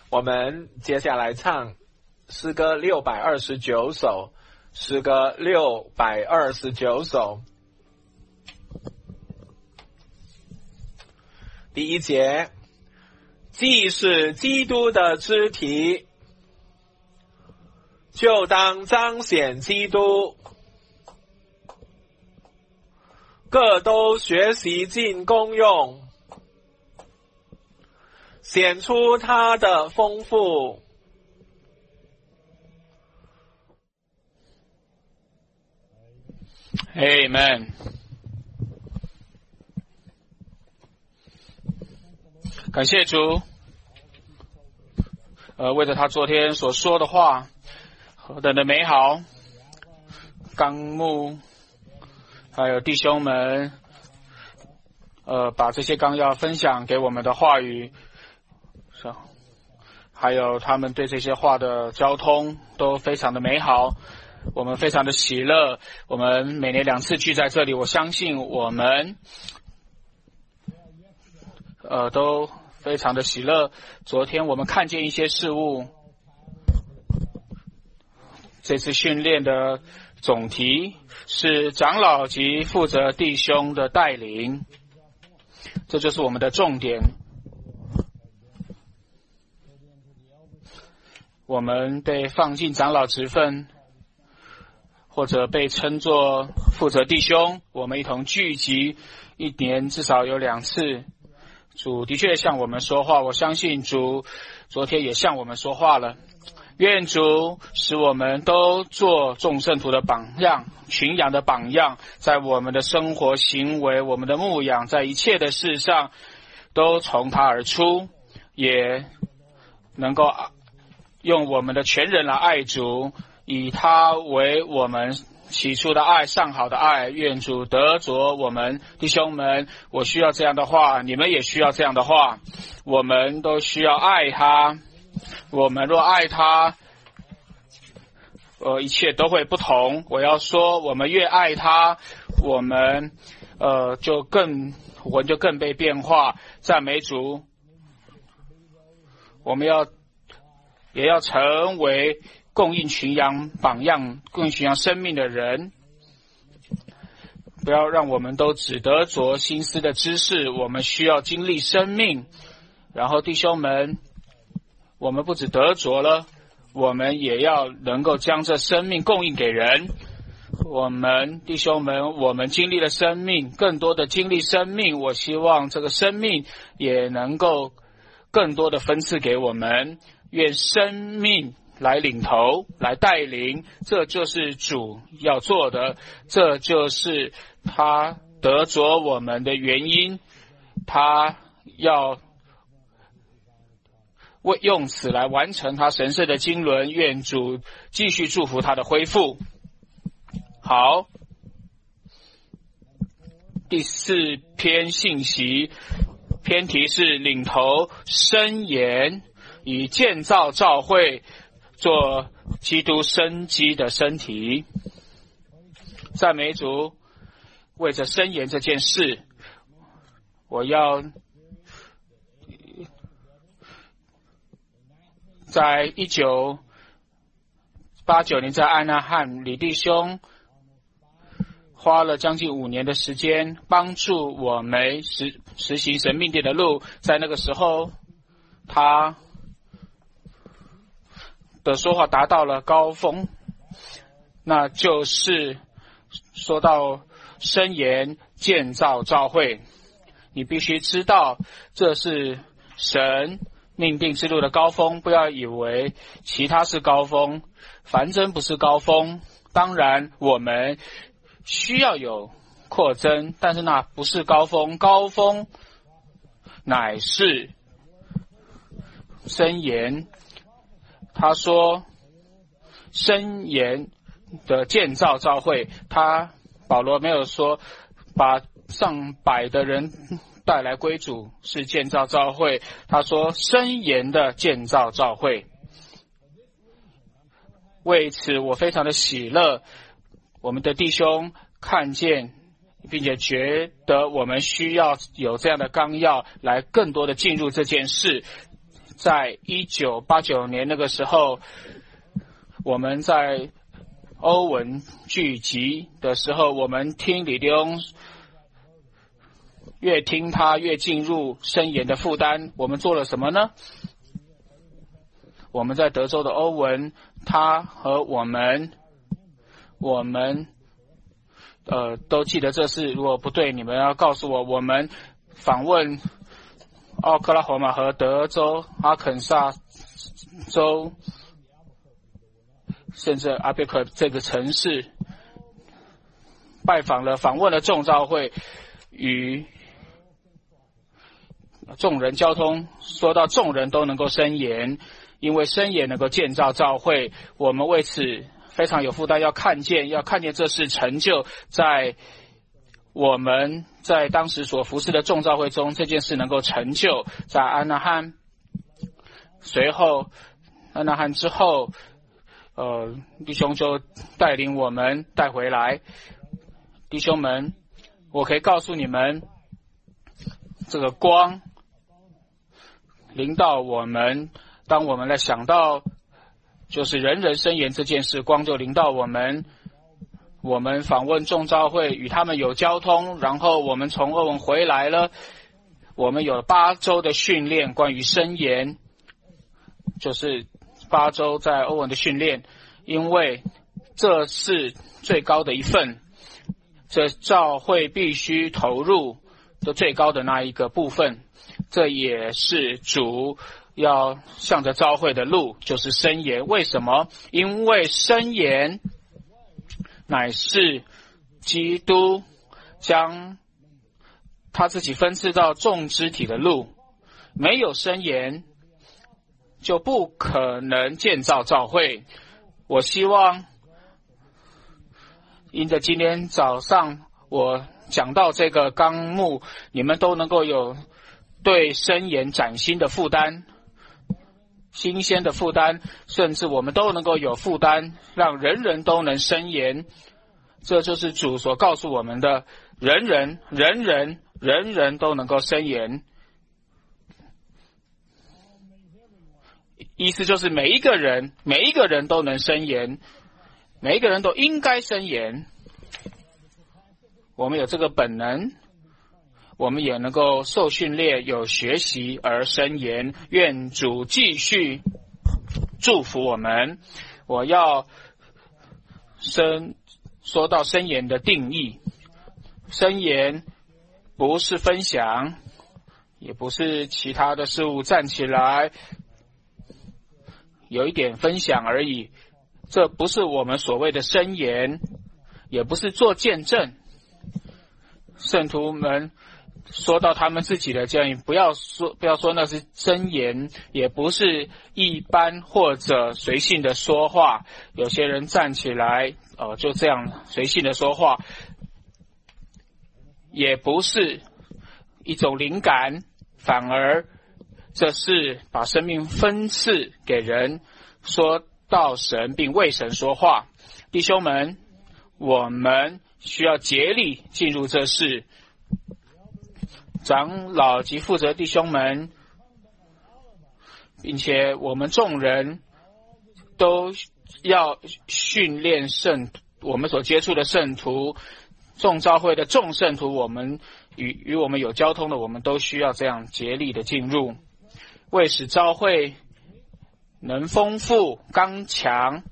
我们接下来唱诗歌629首，诗歌629首。第一节，既是基督的肢体，就当彰显基督，各都学习尽功用，显出他的丰富。 Amen。感谢主，为着他昨天所说的话，何等的美好，纲目，还有弟兄们，把这些纲要分享给我们的话语，还有他们对这些话的交通都非常的美好，我们非常的喜乐。我们每年2次聚在这里，我相信我们都非常的喜乐。昨天我们看见一些事物，这次训练的总题是长老及负责弟兄的带领，这就是我们的重点。我们被放进长老职分，或者被称作负责弟兄，我们一同聚集，1年至少有2次。主的确向我们说话，我相信主昨天也向我们说话了。愿主使我们都做众圣徒的榜样，群羊的榜样，在我们的生活行为，我们的牧养，在一切的事上都从他而出，也能够用我们的全人来爱主，以他为我们起初的爱，上好的爱。愿主得着我们弟兄们，我需要这样的话，你们也需要这样的话，我们都需要爱他。我们若爱他，一切都会不同。我要说，我们越爱他，我们就更被变化。赞美主！我们也要成为供应群羊榜样，供应群羊生命的人。不要让我们都只得着心思的知识，我们需要经历生命。然后弟兄们，我们不只得着了，我们也要能够将这生命供应给人。我们弟兄们，我们经历了生命，更多的经历生命，我希望这个生命也能够更多的分赐给我们。愿生命来领头，来带领，这就是主要做的，这就是他得着我们的原因。他要用此来完成他神圣的经纶，愿主继续祝福他的恢复。好，第4篇信息，篇题是领头申言，以建造教会做基督生机的身体。赞美主！为着申言这件事，我要在1989年在安纳汉，李弟兄花了将近5年的时间帮助我们实行神命定的路。在那个时候，他的说话达到了高峰，那就是说到申言建造教会。你必须知道，这是神命定之路的高峰，不要以为其他是高峰，反正不是高峰。当然我们需要有扩增，但是那不是高峰，高峰乃是申言。他说申言的建造教会，保罗没有说把上百的人带来归主是建造教会，他说申言的建造教会。为此我非常的喜乐，我们的弟兄看见并且觉得我们需要有这样的纲要来更多的进入这件事。 在1989年那个时候，我们在欧文聚集的时候，我们听李弟兄越听他越进入申言的负担，我们做了什么呢？我们在德州的欧文，他和我们都记得这事，如果不对，你们要告诉我。我们访问奥克拉荷马和德州、阿肯萨州，甚至阿贝克这个城市，访问了众召会，与众人交通。说到众人都能够申言，因为申言能够建造召会，我们为此非常有负担，要看见这事成就在我们在当时所服侍的众召会中，这件事能够成就。在安纳汉，随后安纳汉之后，弟兄就带领我们带回来。弟兄们，我可以告诉你们，这个光临到我们，当我们来想到就是人人申言这件事，光就临到我们。我们访问众召会，与他们有交通，然后我们从欧文回来了。我们有8周的训练，关于申言，就是8周在欧文的训练，因为这是最高的一份，这召会必须投入的最高的那一个部分，这也是主要向着召会的路，就是申言。为什么？因为申言乃是基督将他自己分赐到众肢体的路，没有申言就不可能建造召会。我希望因着今天早上我讲到这个纲目，你们都能够有对申言崭新的负担，新鲜的负担，甚至我们都能够有负担，让人人都能申言。这就是主所告诉我们的，人人都能够申言。意思就是每一个人都能申言，每一个人都应该申言。我们有这个本能，我们也能够受训练，有学习而申言。愿主继续祝福我们。我要说到申言的定义，申言不是分享，也不是其他的事物，站起来有一点分享而已，这不是我们所谓的申言，也不是做见证。圣徒们说到他们自己的建议，不要说那是真言，也不是一般或者随性的说话。有些人站起来就这样随性的说话，也不是一种灵感，反而这是把生命分赐给人，说到神并为神说话。弟兄们，我们需要竭力进入这事。长老及负责弟兄们，并且我们众人都要训练我们所接触的圣徒，众召会的众圣徒，我们与我们有交通的，我们都需要这样竭力的进入，为使召会能丰富刚强，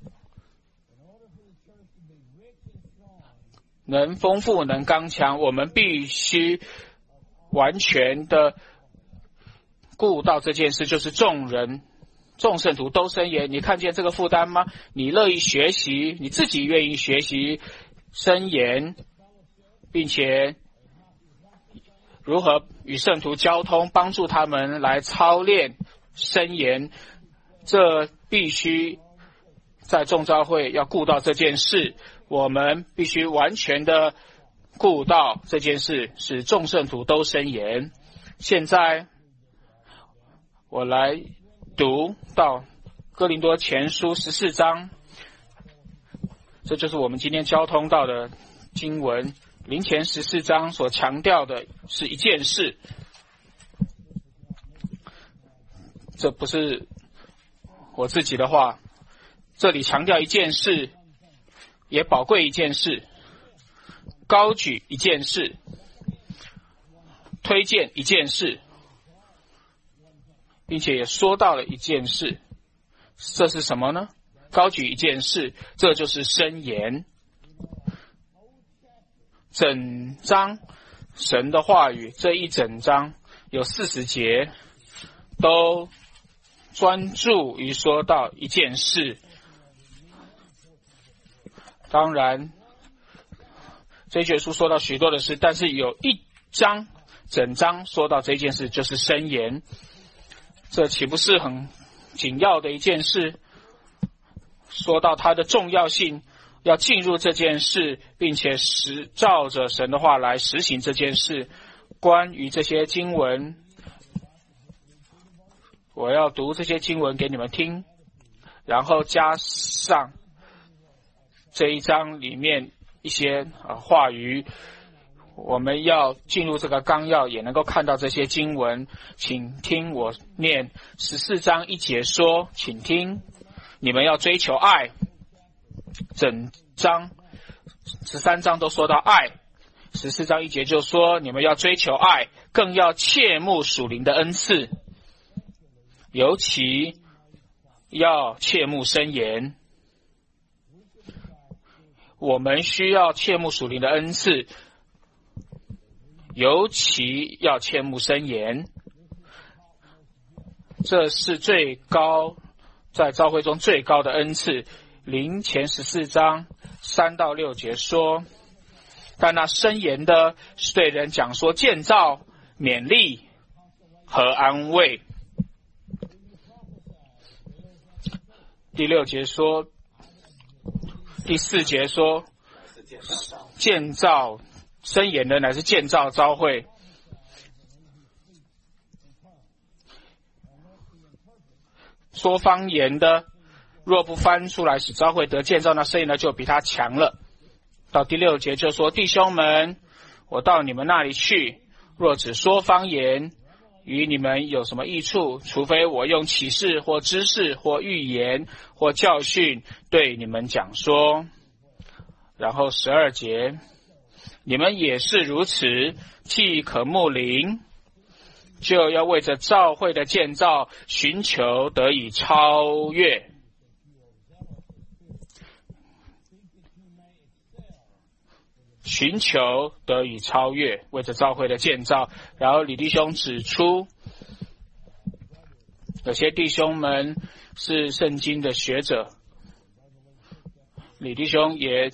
能丰富能刚强，我们必须完全的顾到这件事，就是众圣徒都申言。你看见这个负担吗？你乐意学习，你自己愿意学习申言，并且如何与圣徒交通，帮助他们来操练申言，这必须在众召会要顾到这件事。我们必须完全的顾到这件事，使众圣徒都申言。现在我来读到哥林多前书14章，这就是我们今天交通到的经文。林前14章所强调的是一件事， 这不是我自己的话，这里强调一件事，也宝贵一件事，高举一件事，推荐一件事，并且也说到了一件事。这是什么呢？高举一件事，这就是申言。整章神的话语，这一整章有40节，都专注于说到一件事。当然这一卷书说到许多的事，但是有一章整章说到这件事，就是申言。这岂不是很紧要的一件事？说到它的重要性，要进入这件事，并且照着神的话来实行这件事。关于这些经文，我要读这些经文给你们听，然后加上这一章里面一些话语。我们要进入这个纲要，也能够看到这些经文。请听我念14章1节说，请听，你们要追求爱。整章13章都说到爱，14章1节就说你们要追求爱，更要切慕属灵的恩赐，尤其要切慕申言。我们需要切慕属灵的恩赐，尤其要切慕申言。这是最高，在教会中最高的恩赐。林前14章3到6节说，但那申言的是对人讲说建造、勉励和安慰。第6节说，第4节说，建造申言的乃是建造教会。说方言的若不翻出来使教会得建造，那申言的就比他强了。到第6节就说，弟兄们，我到你们那里去，若只说方言，与你们有什么益处？除非我用启示或知识或预言或教训对你们讲说。然后12节，你们也是如此，既渴慕灵，就要为着教会的建造寻求得以超越。寻求得以超越，为着教会的建造。然后李弟兄指出，有些弟兄们是圣经的学者，李弟兄也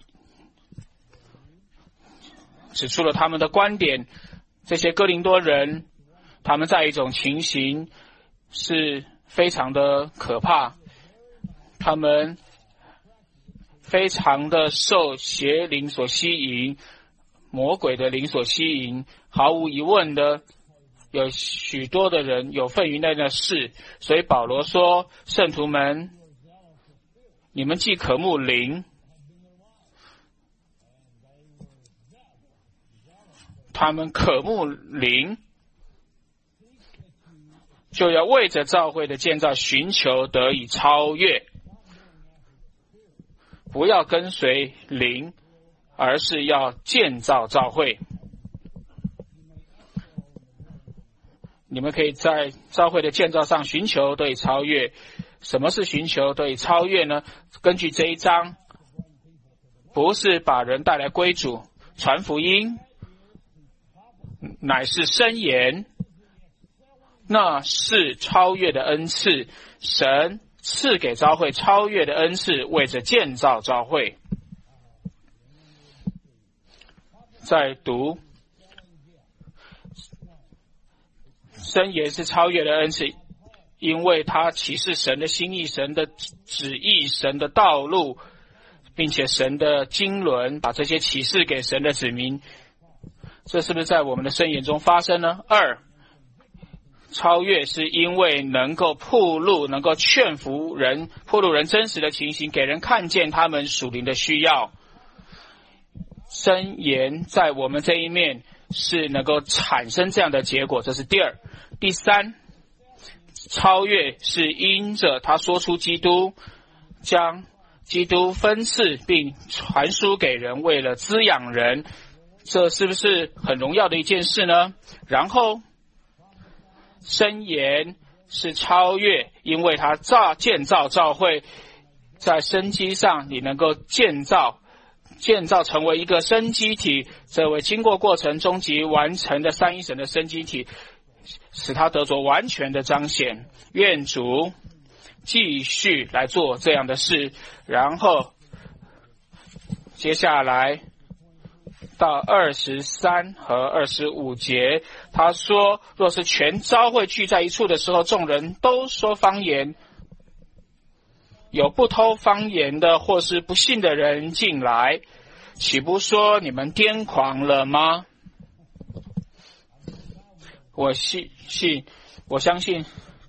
指出了他们的观点。这些哥林多人，他们在一种情形是非常的可怕，他们非常的受邪灵所吸引，魔鬼的灵所吸引。毫无疑问的，有许多的人有份于那的事。所以保罗说，圣徒们，你们既渴慕灵，他们渴慕灵，就要为着教会的建造寻求得以超越。不要跟随灵，而是要建造教会。你们可以在教会的建造上寻求得以超越。什么是寻求得以超越呢？根据这一章，不是把人带来归主，传福音，乃是申言，那是超越的恩赐。神赐给教会超越的恩赐，为着建造教会。再读，申言是超越的恩赐，因为它启示神的心意、神的旨意、神的道路，并且神的经纶把这些启示给神的子民。这是不是在我们的申言中发生呢？2，超越是因为能够暴露，能够劝服人，暴露人真实的情形，给人看见他们属灵的需要。申言在我们这一面是能够产生这样的结果，这是第2。第3， 超越是因着他说出基督，将基督分赐并传输给人，为了滋养人，这是不是很荣耀的一件事呢？然后箴言是超越，因为他建造教会，在生机上你能够建造成为一个生机体，这为经过过程终极完成的三一神的生机体，使他得着完全的彰显。愿主继续来做这样的事。然后接下来到23和25节，他说，若是全教会聚在一处的时候，众人都说方言，有不通方言的或是不信的人进来，岂不说你们癫狂了吗？我相信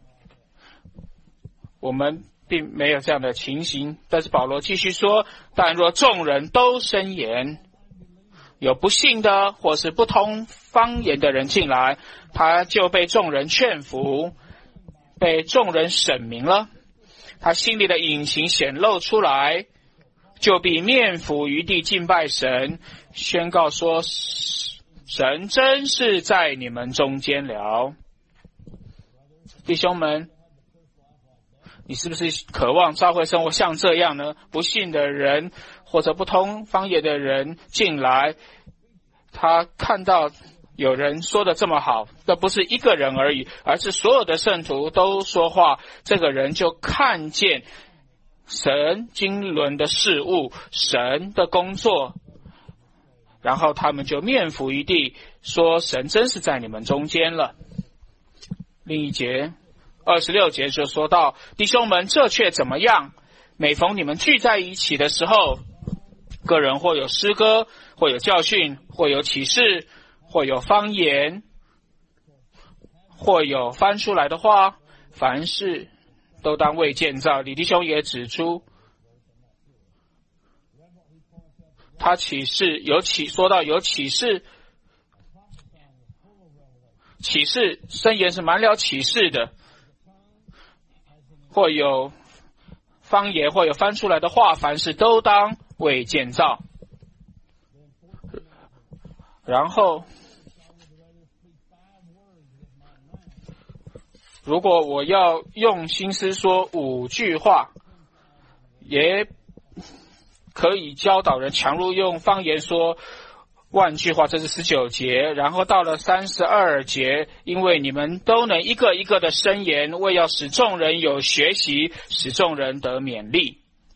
我们并没有这样的情形。但是保罗继续说，但若众人都申言，有不信的或是不通方言的人进来，他就被众人劝服，被众人审明了，他心里的隐情显露出来，就必面伏于地敬拜神，宣告说，神真是在你们中间了。弟兄们，你是不是渴望教会生活像这样呢？不信的人或者不通方言的人进来，他看到有人说的这么好，这不是一个人而已，而是所有的圣徒都说话，这个人就看见神经纶的事物，神的工作，然后他们就面伏于地，说神真是在你们中间了。另一节26节就说到，弟兄们，这却怎么样？每逢你们聚在一起的时候，个人或有诗歌，或有教训，或有启示，或有方言，或有翻出来的话，凡事都当为建造。李弟兄也指出，他说到有启示，箴言是满了启示的，或有方言，或有翻出来的话，凡事都当为建造。然后如果我要用心思说5句话，也可以教导人强如用方言说万句话，这是19节。然后到了32节，因为你们都能一个一个的申言，为要使众人有学习，使众人得勉励。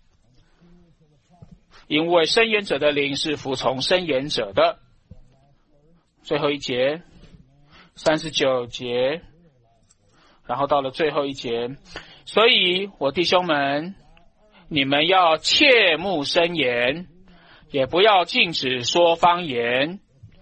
因为申言者的灵是服从申言者的。最后一节39节，然后到了最后一节，所以我弟兄们，你们要切勿申言，也不要禁止说方言。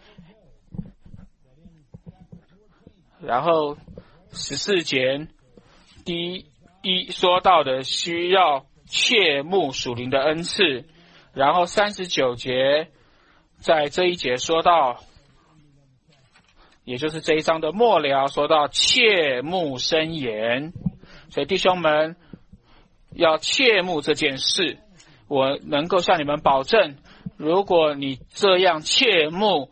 然后14节第一说到的需要切慕属灵的恩赐，然后39节在这一节说到，也就是这一章的末了，说到切慕申言。所以弟兄们要切慕这件事，我能够向你们保证，如果你这样切慕，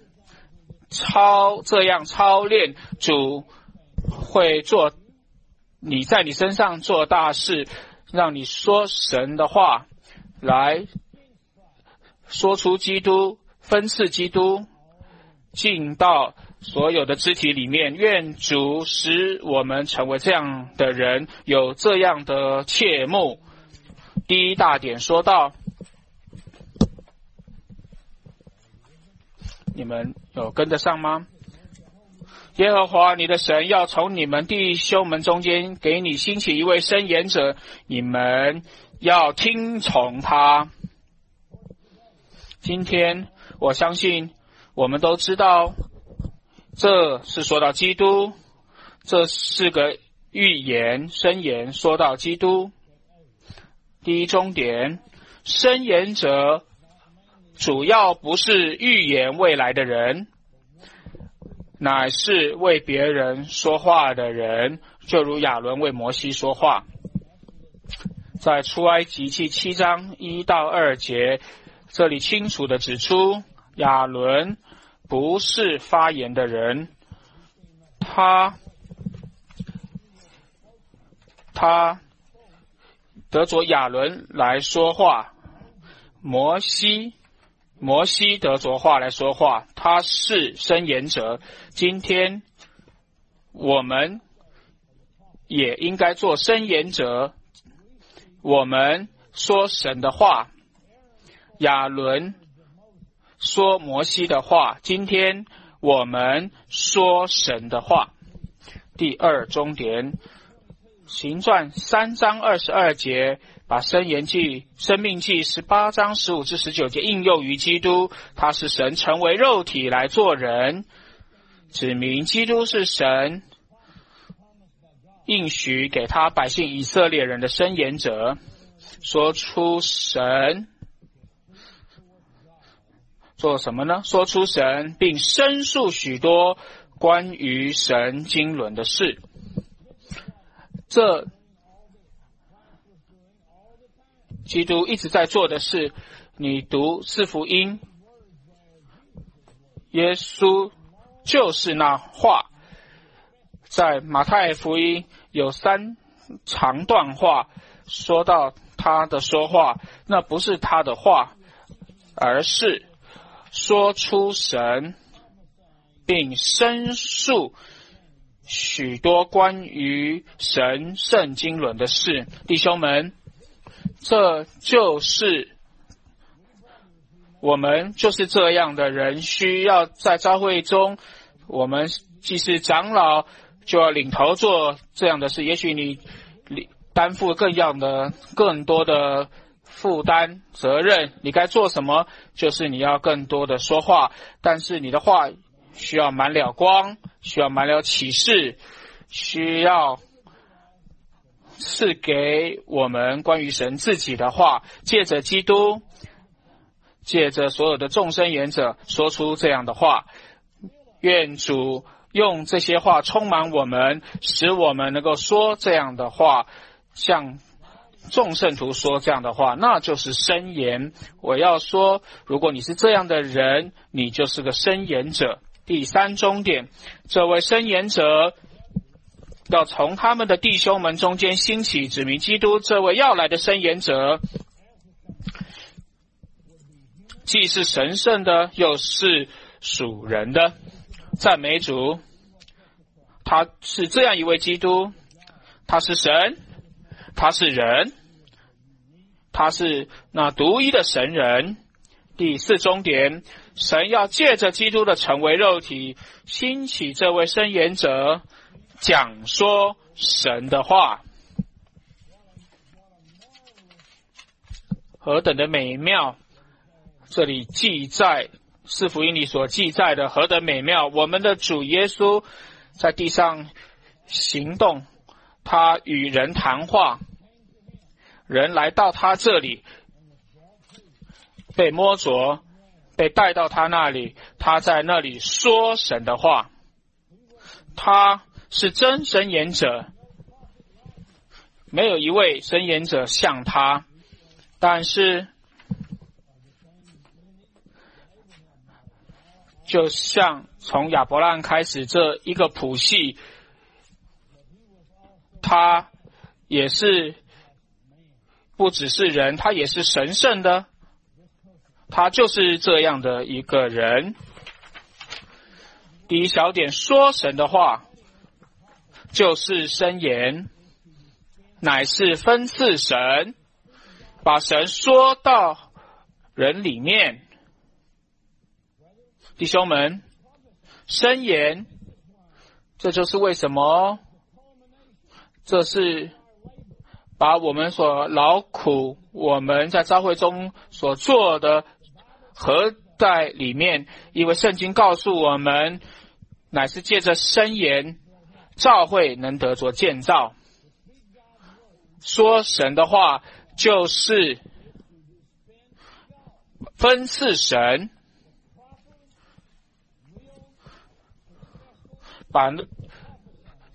这样操练，主会做你在你身上做大事，让你说神的话，来说出基督，分赐基督进到所有的肢体里面。愿主使我们成为这样的人，有这样的切慕。第一大点说到，你们有跟得上吗？耶和华你的神要从你们弟兄们中间给你兴起一位申言者，你们要听从他。今天我相信我们都知道，这是说到基督，这是个预言申言，说到基督。第一重点，申言者主要不是预言未来的人，乃是为别人说话的人。 就如亚伦为摩西说话。在出埃及记7章1到2节，这里清楚地指出，亚伦不是发言的人，他得着亚伦来说话，摩西得着话来说话，他是申言者。今天我们也应该做申言者，我们说神的话，亚伦说摩西的话，今天我们说神的话。第二重点，行传3章22节，把申言记、生命记18章15至19节应用于基督，他是神成为肉体来做人，指明基督是神应许给他百姓以色列人的申言者，说出神做什么呢？说出神，并申述许多关于神经纶的事。这基督一直在做的事，你读四福音，耶稣就是那话。在马太福音有3长段话说到他的说话，那不是他的话，而是说出神，并申述许多关于神圣经纶的事。弟兄们，这就是我们就是这样的人，需要在教会中，我们既是长老，就要领头做这样的事。也许你担负更多的负担责任，你该做什么？就是你要更多的说话，但是你的话需要满了光，需要满了启示，需要是给我们关于神自己的话，借着基督，借着所有的众生言者说出这样的话。愿主用这些话充满我们，使我们能够说这样的话，像众圣徒说这样的话，那就是申言。我要说，如果你是这样的人，你就是个申言者。第3重点，这位申言者要从他们的弟兄们中间兴起，指明基督这位要来的申言者，既是神圣的，又是属人的。赞美主，他是这样一位基督，他是神，他是人，他是那独一的神人。第4重点，神要借着基督的成为肉体，兴起这位申言者，讲说神的话。何等的美妙！这里记载四福音里所记载的何等美妙！我们的主耶稣在地上行动，他与人谈话，人来到他这里，被摸着，被带到他那里，他在那里说神的话。他是真申言者，没有一位申言者像他，但是就像从亚伯拉罕开始这一个谱系，他也是不只是人，他也是神圣的，他就是这样的一个人。第一小点，说神的话就是申言，乃是分赐神，把神说到人里面。弟兄们，申言，这就是为什么，这是把我们所劳苦，我们在教会中所做的合在里面，因为圣经告诉我们，乃是借着申言，教会能得着建造。说神的话就是分赐神，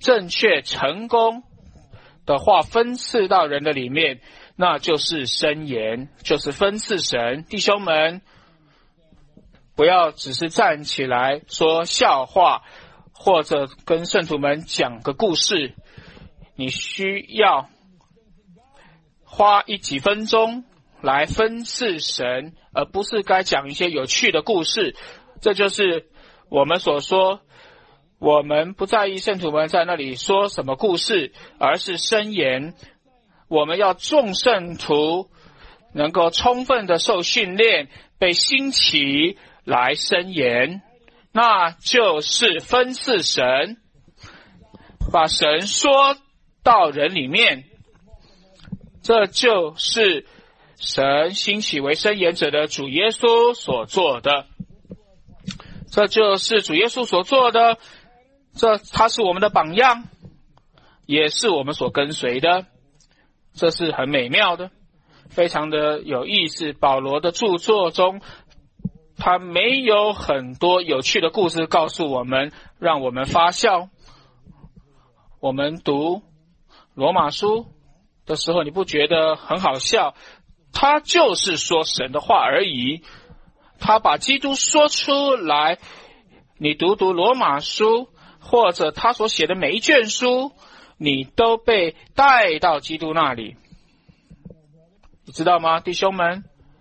正确成功的话分赐到人的里面，那就是申言，就是分赐神。弟兄们，不要只是站起来说笑话，或者跟圣徒们讲个故事，你需要花几分钟来分赐神，而不是该讲一些有趣的故事。这就是我们所说，我们不在意圣徒们在那里说什么故事，而是申言。我们要众圣徒能够充分的受训练，被兴起来申言，那就是分赐神，把神说到人里面。这就是神兴起为申言者的主耶稣所做的，这就是主耶稣所做的，他是我们的榜样，也是我们所跟随的，这是很美妙的，非常的有意思。保罗的著作中，他没有很多有趣的故事告诉我们，让我们发笑。我们读罗马书的时候，你不觉得很好笑？他就是说神的话而已，他把基督说出来。你读罗马书，或者他所写的每一卷书，你都被带到基督那里，你知道吗，弟兄们？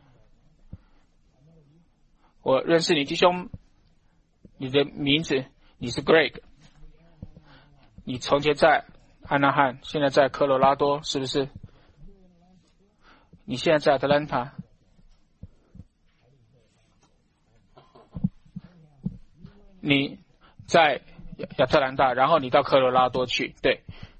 我认识你，弟兄，你的名字你是 Greg， 你从前在安纳汉，现在在科罗拉多，是不是？你现在在特兰塔，你在亚特兰大，然后你到科罗拉多去，对。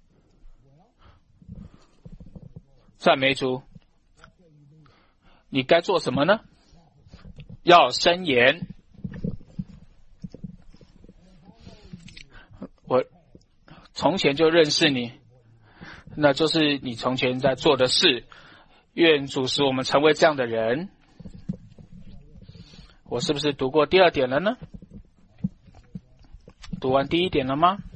赞美主。你该做什么呢？要申言。我从前就认识你，那就是你从前在做的事。愿主使我们成为这样的人。我是不是读过第二点了呢？读完第一点了吗？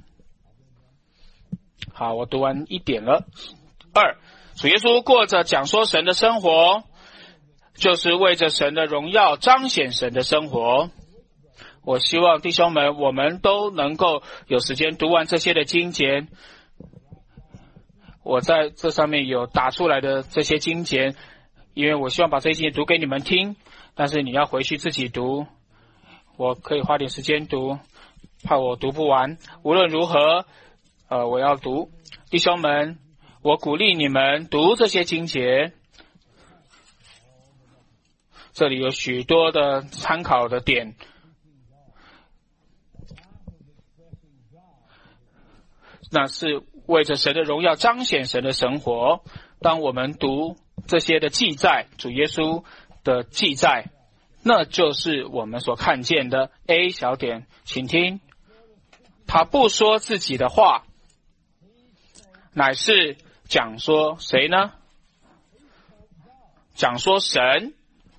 好，我读完一点了。二，主耶稣过着讲说神的生活，就是为着神的荣耀彰显神的生活。我希望弟兄们，我们都能够有时间读完这些的经节。我在这上面有打出来的这些经节，因为我希望把这些经节读给你们听，但是你要回去自己读。我可以花点时间读，怕我读不完。无论如何，我要读。弟兄们，我鼓励你们读这些经节。这里有许多的参考的点。那是为着神的荣耀彰显神的生活。当我们读这些的记载，主耶稣的记载，那就是我们所看见的。 A 小点，请听，他不说自己的话，乃是讲说谁呢？讲说神。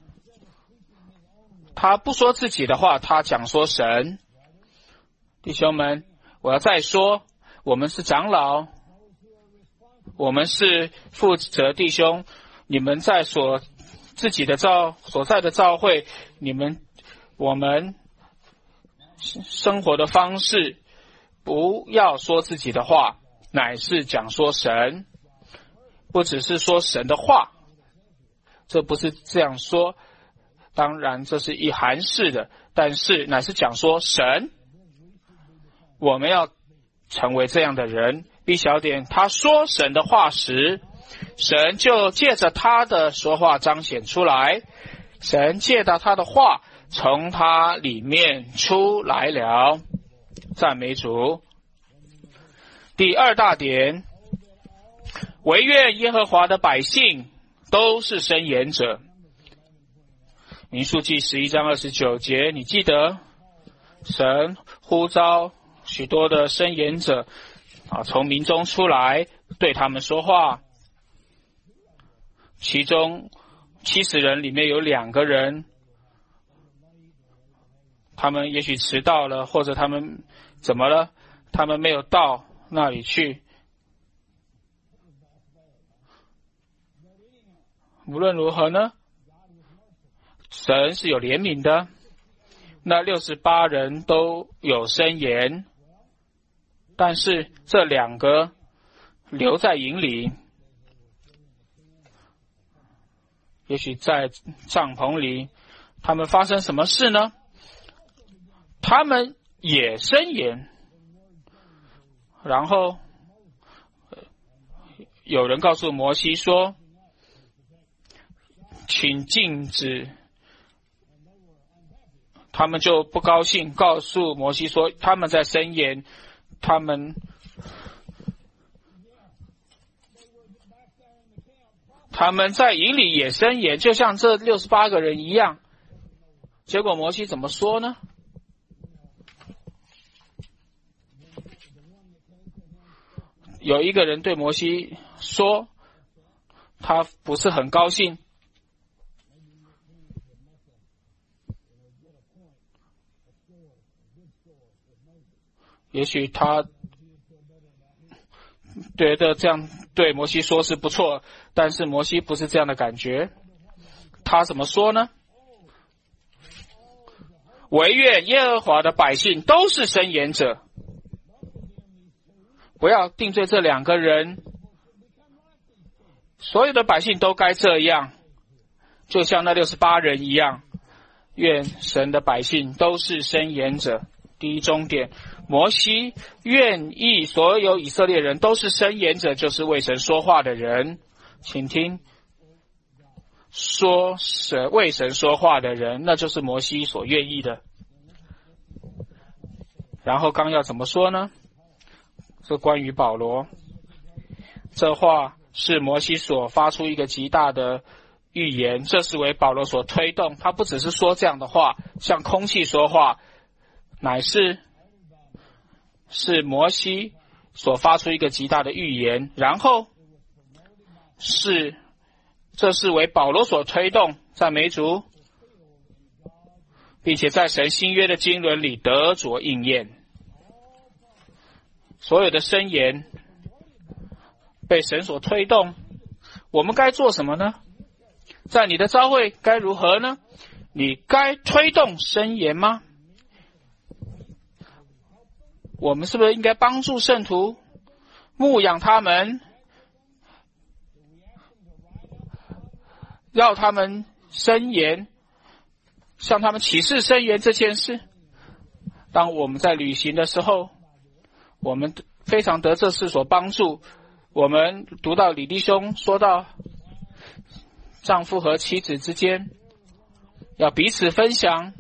他不说自己的话，他讲说神。弟兄们，我要再说，我们是长老，我们是负责弟兄，你们在自己的所在的教会，我们生活的方式，不要说自己的话，乃是讲说神。不只是说神的话，这不是这样说，当然这是一函式的，但是乃是讲说神。我们要成为这样的人。B 小点，他说神的话时，神就借着他的说话彰显出来，神借着他的话从他里面出来了。赞美主。第二大点，惟愿耶和华的百姓都是申言者。民数记11章29节，你记得神呼召许多的申言者从民中出来对他们说话，其中70人里面有2个人，他们也许迟到了，或者他们怎么了，他们没有到， 那里去。无论如何呢，神是有怜悯的。那68人都有箴言，但是这2个留在营里，也许在帐篷里，他们发生什么事呢？他们也箴言，然后有人告诉摩西说，请禁止，他们就不高兴，告诉摩西说他们在箴言，他们在营里也箴言，就像这68个人一样。结果摩西怎么说呢？有一个人对摩西说，他不是很高兴。也许他觉得这样对摩西说是不错，但是摩西不是这样的感觉。他怎么说呢？惟愿耶和华的百姓都是箴言者。不要定罪这2个人，所有的百姓都该这样，就像那68人一样。愿神的百姓都是箴言者。第一终点，摩西愿意所有以色列人都是箴言者，就是为神说话的人。请听，为神说话的人，那就是摩西所愿意的。然后刚要怎么说呢？是关于保罗，这话是摩西所发出一个极大的预言，这是为保罗所推动。他不只是说这样的话，像空气说话，乃是摩西所发出一个极大的预言，然后这是为保罗所推动，赞美主，并且在神新约的经纶里得着应验。所有的箴言被神所推动，我们该做什么呢？在你的教会该如何呢？你该推动箴言吗？我们是不是应该帮助圣徒，牧养他们，要他们箴言，向他们启示箴言这件事？当我们在旅行的时候，我们非常得这事所帮助。我们读到李弟兄说到，丈夫和妻子之间要彼此分享，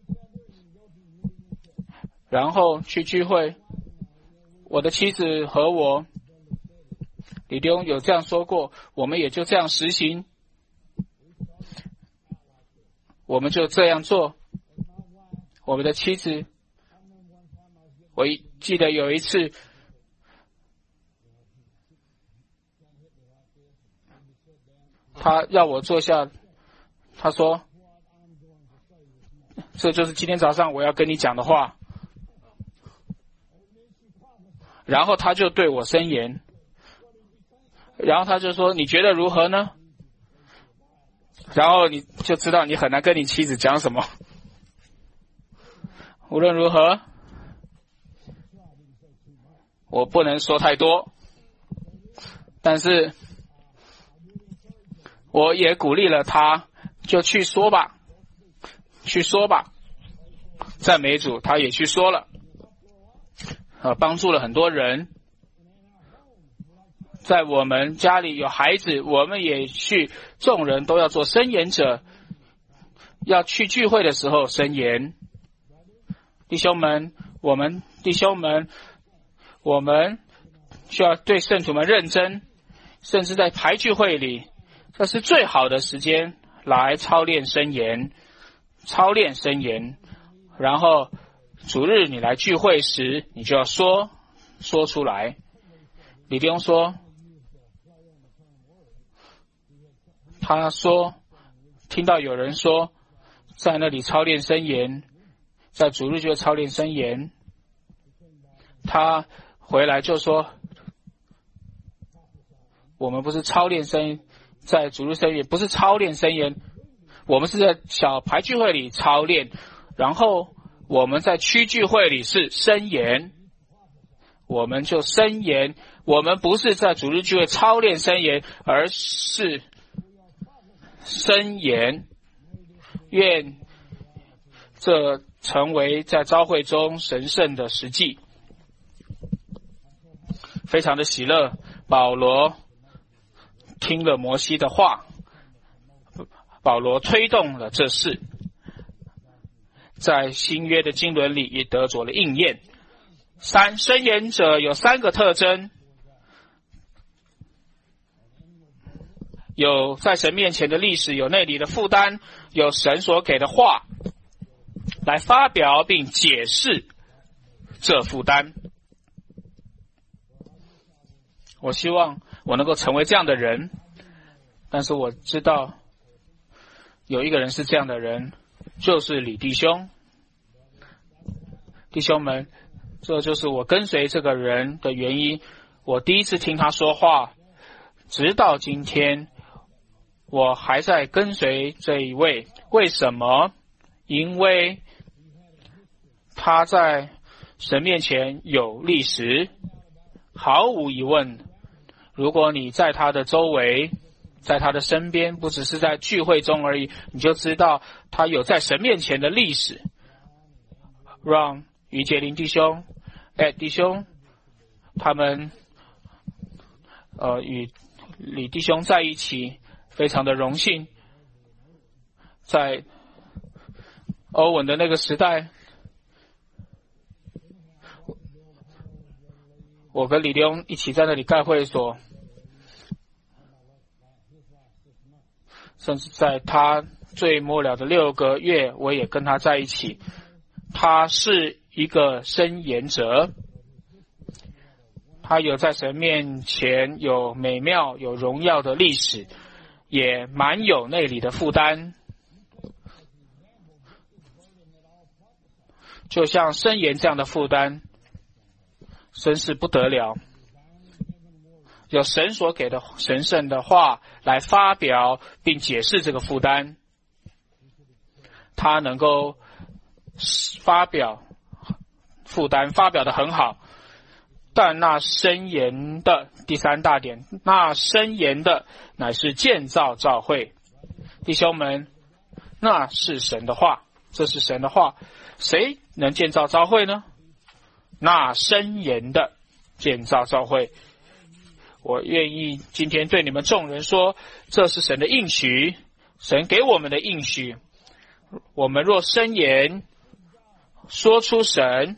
然后去聚会。我的妻子和我，李弟兄有这样说过，我们也就这样实行，我们就这样做。我们的妻子，我记得有一次，他要我坐下，他说，这就是今天早上我要跟你讲的话。然后他就对我申言，然后他就说，你觉得如何呢？然后你就知道你很难跟你妻子讲什么。无论如何，我不能说太多，但是我也鼓励了他，就去说吧，去说吧。赞美主，他也去说了，帮助了很多人。在我们家里有孩子，我们也去，众人都要做申言者，要去聚会的时候申言。弟兄们，我们需要对圣徒们认真，甚至在排聚会里，这是最好的时间来操练申言，然后主日你来聚会时，你就要说出来。李弟兄说，他说听到有人说在那里操练申言，在主日就操练申言，他回来就说，我们不是操练圣言，在主日圣言不是操练圣言，我们是在小牌聚会里操练，然后我们在区聚会里是圣言，我们就圣言，我们不是在主日聚会操练圣言，而是圣言。愿这成为在召会中神圣的实际。非常的喜乐，保罗听了摩西的话，保罗推动了这事，在新约的经纶里也得着了应验。三，申言者有三个特征，有在神面前的历史，有内里的负担，有神所给的话来发表并解释这负担。我希望我能够成为这样的人，但是我知道有一个人是这样的人，就是李弟兄。弟兄们，这就是我跟随这个人的原因。我第一次听他说话，直到今天我还在跟随这一位。为什么？因为他在神面前有历史，毫无疑问。如果你在他的周围，在他的身边，不只是在聚会中而已，你就知道他有在神面前的历史。让于杰林弟兄、弟兄他们与李弟兄在一起，非常的荣幸。在欧文的那个时代，我跟李弟兄一起在那里盖会所，甚至在他最末了的6个月，我也跟他在一起。他是一个申言者，他有在神面前有美妙有荣耀的历史，也蛮有内里的负担。就像申言这样的负担，真是不得了。有神所给的神圣的话来发表并解释这个负担，他能够发表负担，发表得很好。但那申言的第3大点，那申言的乃是建造教会。弟兄们，那是神的话，这是神的话。谁能建造教会呢？那申言的建造教会。我愿意今天对你们众人说，这是神的应许，神给我们的应许。我们若申言，说出神，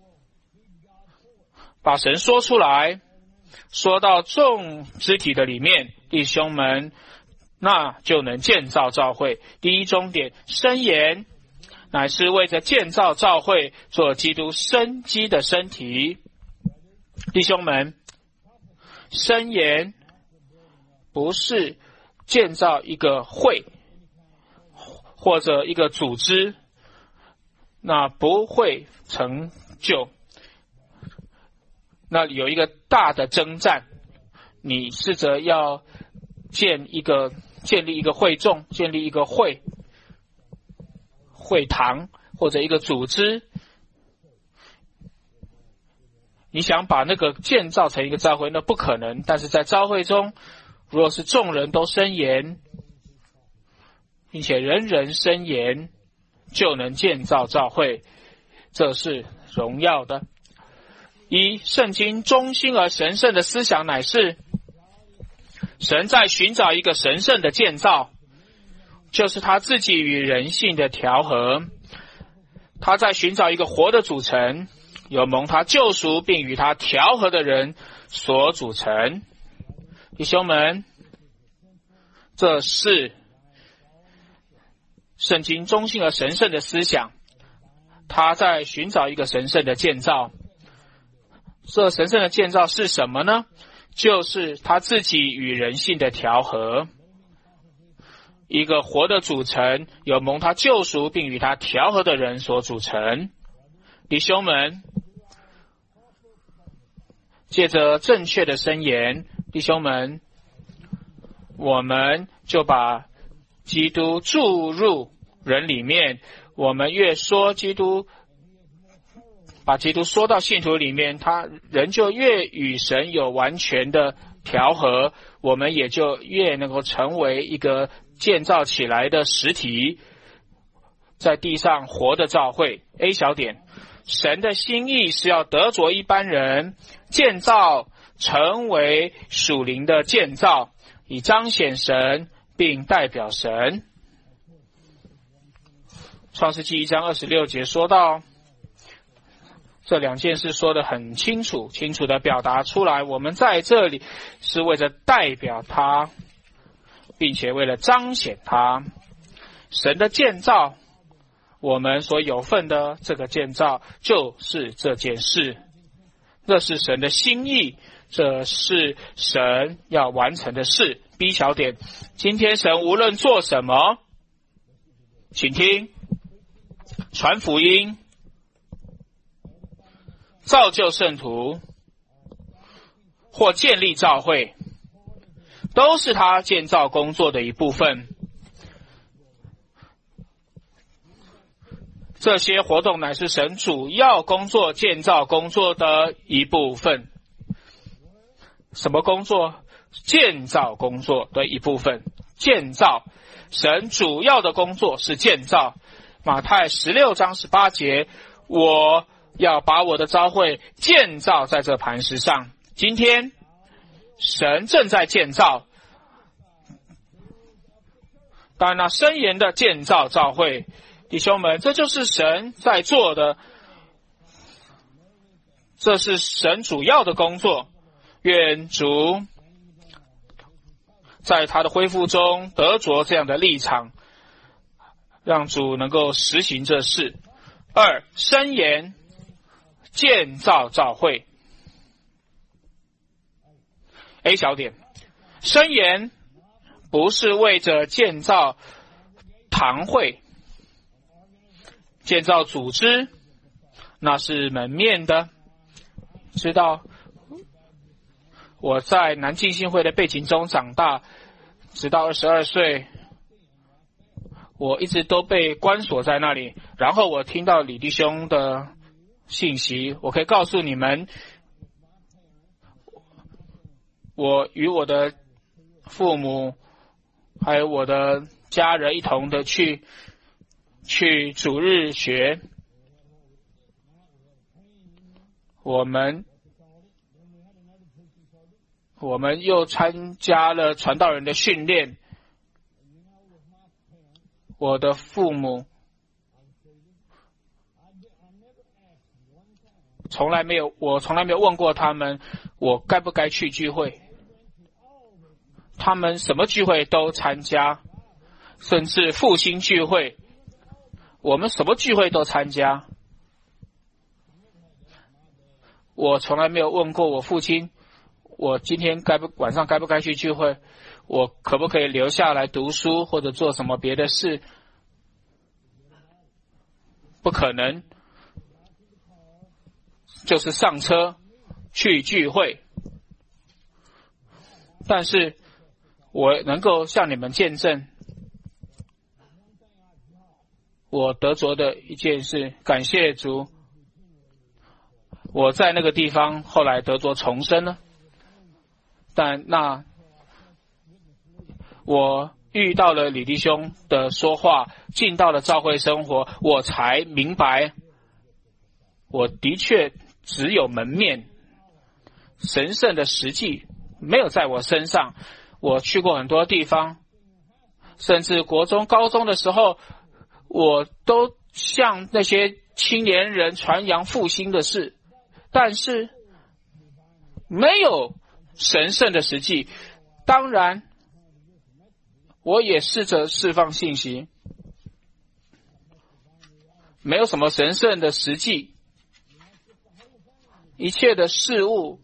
把神说出来，说到众肢体的里面，弟兄们，那就能建造教会。第一终点，申言乃是为着建造教会，做基督生机的身体。弟兄们，申言不是建造一个会或者一个组织，那不会成就。那有一个大的征战，你试着要建立一个会众，建立一个会堂或者一个组织，你想把那个建造成一个教会，那不可能。但是在教会中，如果是众人都申言，并且人人申言，就能建造教会，这是荣耀的。一，圣经中心而神圣的思想乃是神在寻找一个神圣的建造，就是他自己与人性的调和。他在寻找一个活的组成，有蒙他救赎并与他调和的人所组成。弟兄们，这是圣经中心而神圣的思想，他在寻找一个神圣的建造。这神圣的建造是什么呢？就是他自己与人性的调和，一个活的组成，有蒙他救赎并与他调和的人所组成。弟兄们， 借着正确的箴言，弟兄们，我们就把基督注入人里面，我们越说基督，把基督说到信徒里面，他人就越与神有完全的调和，我们也就越能够成为一个建造起来的实体，在地上活的教会。 A 小点，神的心意是要得着一般人，建造成为属灵的建造，以彰显神并代表神。创世纪1章26节说到，这两件事说得很清楚，清楚地表达出来，我们在这里是为了代表他，并且为了彰显他。神的建造，我们所有份的这个建造就是这件事，这是神的心意，这是神要完成的事。 B 小点，今天神无论做什么，请听，传福音、造就圣徒或建立教会，都是他建造工作的一部分。这些活动乃是神主要工作、建造工作的一部分。什么工作？建造工作的一部分。建造，神主要的工作是建造。马太16章18节，我要把我的召会建造在这磐石上。今天神正在建造，当然深言的建造召会，弟兄们，这就是神在做的，这是神主要的工作。愿主在他的恢复中得着这样的立场，让主能够实行这事。2、深言建造教会。 A 小点，深言不是为着建造堂会、建造组织，那是门面的。知道我在南浸信会的背景中长大，直到22岁，我一直都被关锁在那里。然后我听到李弟兄的信息，我可以告诉你们，我与我的父母还有我的家人一同的去主日学，我们又参加了传道人的训练。我的父母我从来没有问过他们我该不该去聚会，他们什么聚会都参加，甚至复兴聚会，我们什么聚会都参加。我从来没有问过我父亲，我今天晚上该不该去聚会，我可不可以留下来读书或者做什么别的事？不可能，就是上车去聚会。但是我能够向你们见证我得着的一件事，感谢主，我在那个地方后来得着重生了。但我遇到了李弟兄的说话，进到了教会生活，我才明白我的确只有门面，神圣的实际没有在我身上。我去过很多地方，甚至国中高中的时候，我都向那些青年人传扬复兴的事，但是没有神圣的实际。当然我也试着释放信息，没有什么神圣的实际，一切的事物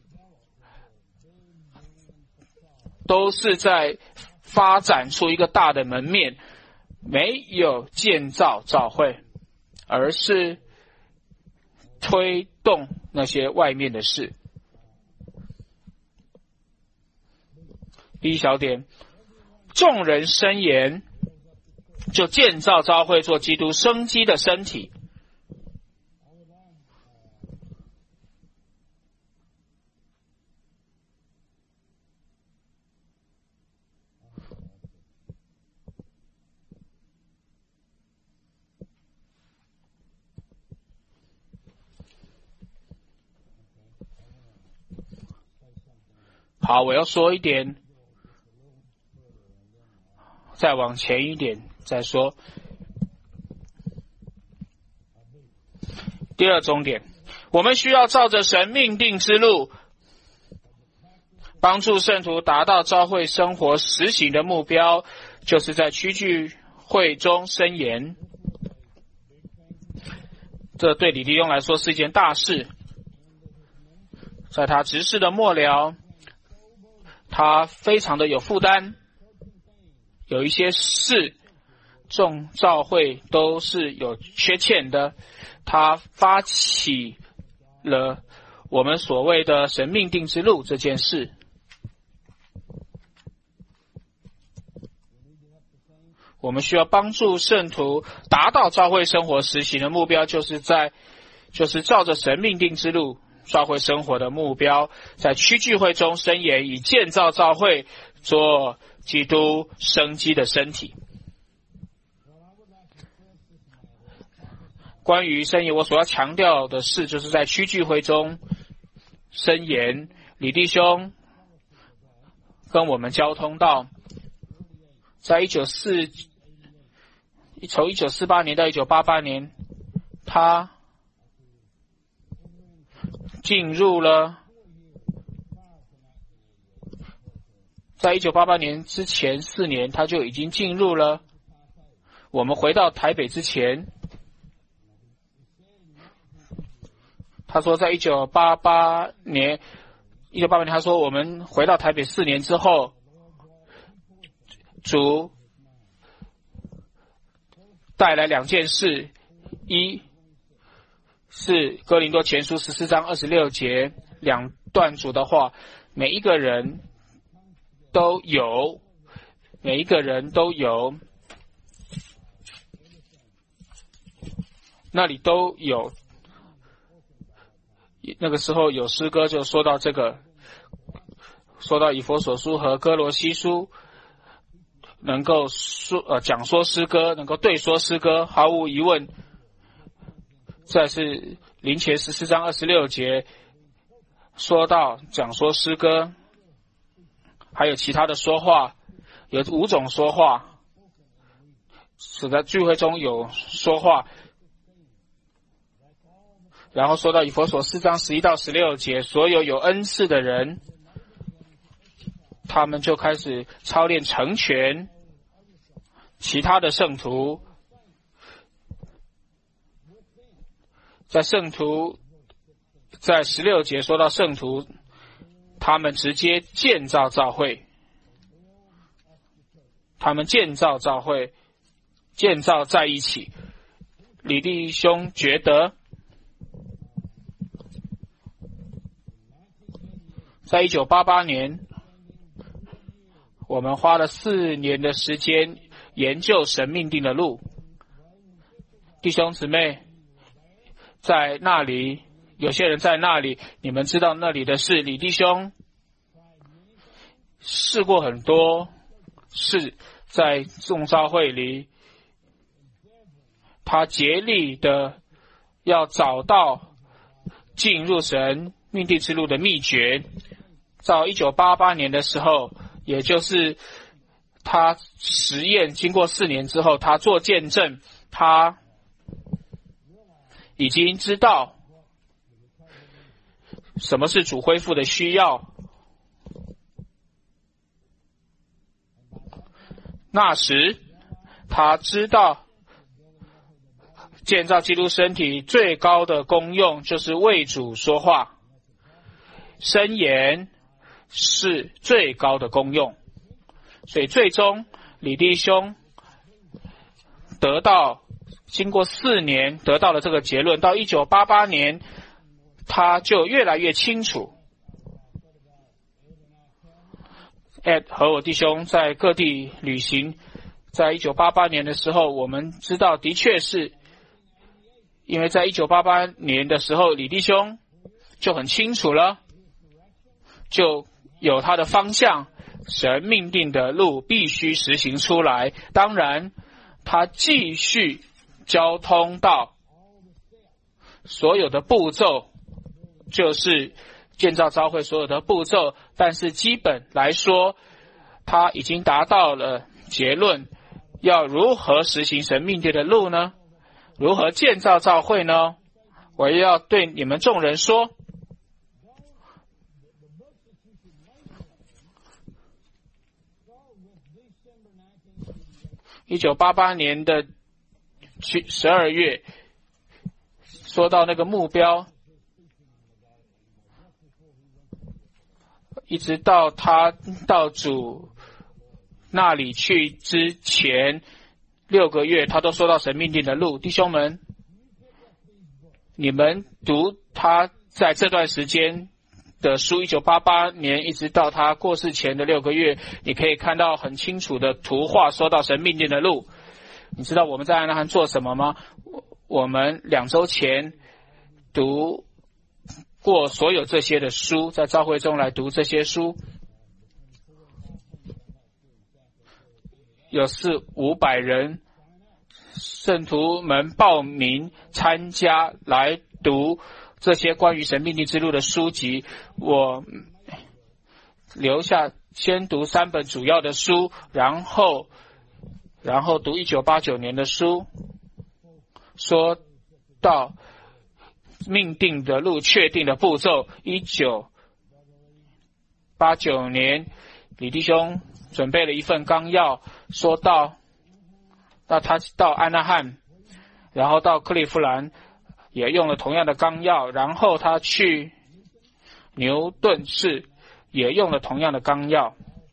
都是在发展出一个大的门面，没有建造教会，而是推动那些外面的事。 B 小点，众人申言，就建造教会做基督生机的身体。好，我要说一点，再往前一点再说。第二重点，我们需要照着神命定之路，帮助圣徒达到教会生活实行的目标，就是在区聚会中申言。这对李弟兄来说是一件大事。在他执事的末了，他非常的有负担，有一些事众教会都是有缺欠的。他发起了我们所谓的神命定之路这件事。我们需要帮助圣徒达到教会生活实行的目标，就是照着神命定之路教会生活的目标，在区聚会中申言，以建造教会做基督生机的身体。关于申言，我所要强调的是，就是在区聚会中申言。李弟兄跟我们交通到，在从1948年到1988年，他进入了，在1988年之前4年，他就已经进入了。我们回到台北之前，他说在1988年他说我们回到台北4年之后，主带来2件事，一是哥林多前书14章26节2段主的话，每一个人都有，那里都有。那个时候有诗歌就说到这个，说到以弗所书和哥罗西书能够讲说诗歌，能够对说诗歌，毫无疑问。再是林前14章26节说到讲说诗歌，还有其他的说话，有5种说话，使得聚会中有说话。然后说到以弗所4章11到16节，所有有恩赐的人，他们就开始操练成全其他的圣徒。在16节说到圣徒，他们直接建造教会，建造在一起。李弟兄觉得，在1988年，我们花了4年的时间研究神命定的路。弟兄姊妹在那里，有些人在那里，你们知道那里的事。李弟兄试过很多事，在众召会里，他竭力的要找到进入神命定之路的秘诀。到1988年的时候，也就是他实验经过4年之后，他做见证，他已经知道什么是主恢复的需要。那时他知道建造基督身体最高的功用就是为主说话，申言是最高的功用。所以最终李弟兄经过4年得到了这个结论。到1988年他就越来越清楚， Ed 和我弟兄在各地旅行，在1988年的时候，我们知道的确是因为在1988年的时候，李弟兄就很清楚了，就有他的方向，神命定的路必须实行出来。当然他继续交通到所有的步骤，就是建造教会所有的步骤，但是基本来说他已经达到了结论，要如何实行神命定的路呢？如何建造教会呢？我要对你们众人说，1988年的12月说到那个目标，一直到他到主那里去之前6个月，他都说到神命定的路。弟兄们，你们读他在这段时间的书，1988年一直到他过世前的6个月，你可以看到很清楚的图画，说到神命定的路。你知道我们在安纳罕做什么吗？我们2周前读过所有这些的书，在教会中来读这些书，有400-500人圣徒们报名参加来读这些关于神命定之路的书籍。我留下先读3本主要的书，然后读1989年的书，说到命定的路确定的步骤。1989年李弟兄准备了一份纲要，说到他到安纳罕，然后到克利夫兰也用了同样的纲要，然后他去牛顿市也用了同样的纲要，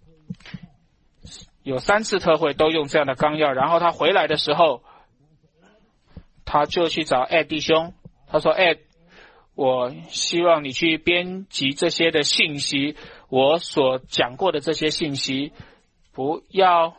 有3次特会都用这样的纲要。然后他回来的时候，他就去找 Ed 弟兄，他说 Ed， 我希望你去编辑这些的信息，我所讲过的这些信息，不要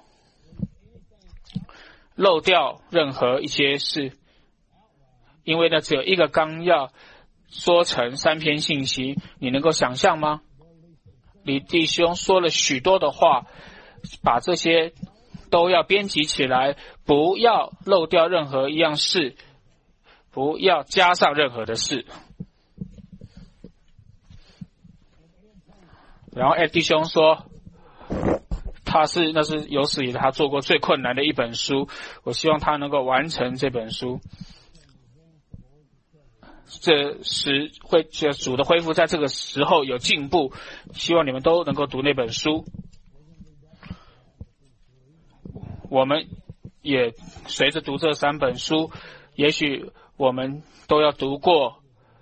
漏掉任何一些事，因为呢只有一个纲要说成3篇信息，你能够想象吗？李弟兄说了许多的话，把这些都要编辑起来，不要漏掉任何一样事，不要加上任何的事。然后弟兄说那是有史以来他做过最困难的一本书，我希望他能够完成这本书。这时主的恢复在这个时候有进步，希望你们都能够读那本书。我们也随着读这3本书，也许我们都要读过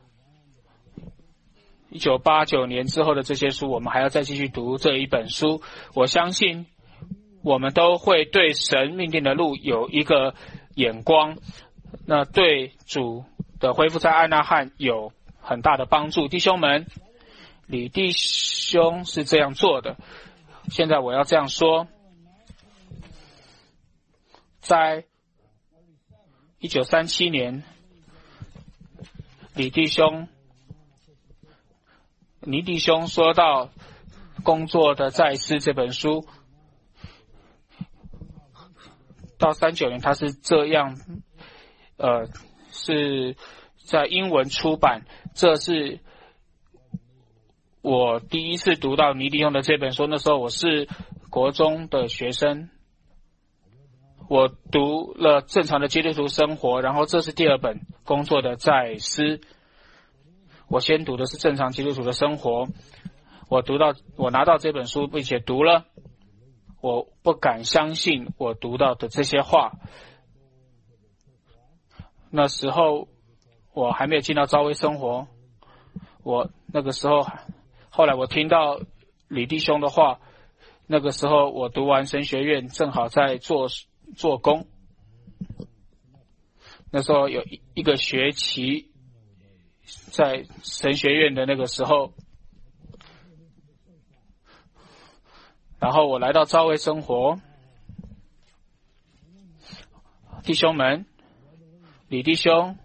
1989年之后的这些书，我们还要再继续读这一本书。我相信我们都会对神命定的路有一个眼光，那对主的恢复在安纳罕有很大的帮助。弟兄们，李弟兄是这样做的，现在我要这样说，在1937年尼弟兄说到工作的再思这本书，到39年他是这样是在英文出版，这是我第一次读到尼弟兄的这本书，那时候我是国中的学生，我读了正常的基督徒生活，然后这是第2本工作的再思。我先读的是正常基督徒的生活，我拿到这本书并且读了，我不敢相信我读到的这些话。那时候我还没有进到朝晖生活，我那个时候后来我听到李弟兄的话，那个时候我读完神学院正好在做工，那时候有一个学期在神学院的那个时候， 然后我来到教会生活，弟兄们，尼弟兄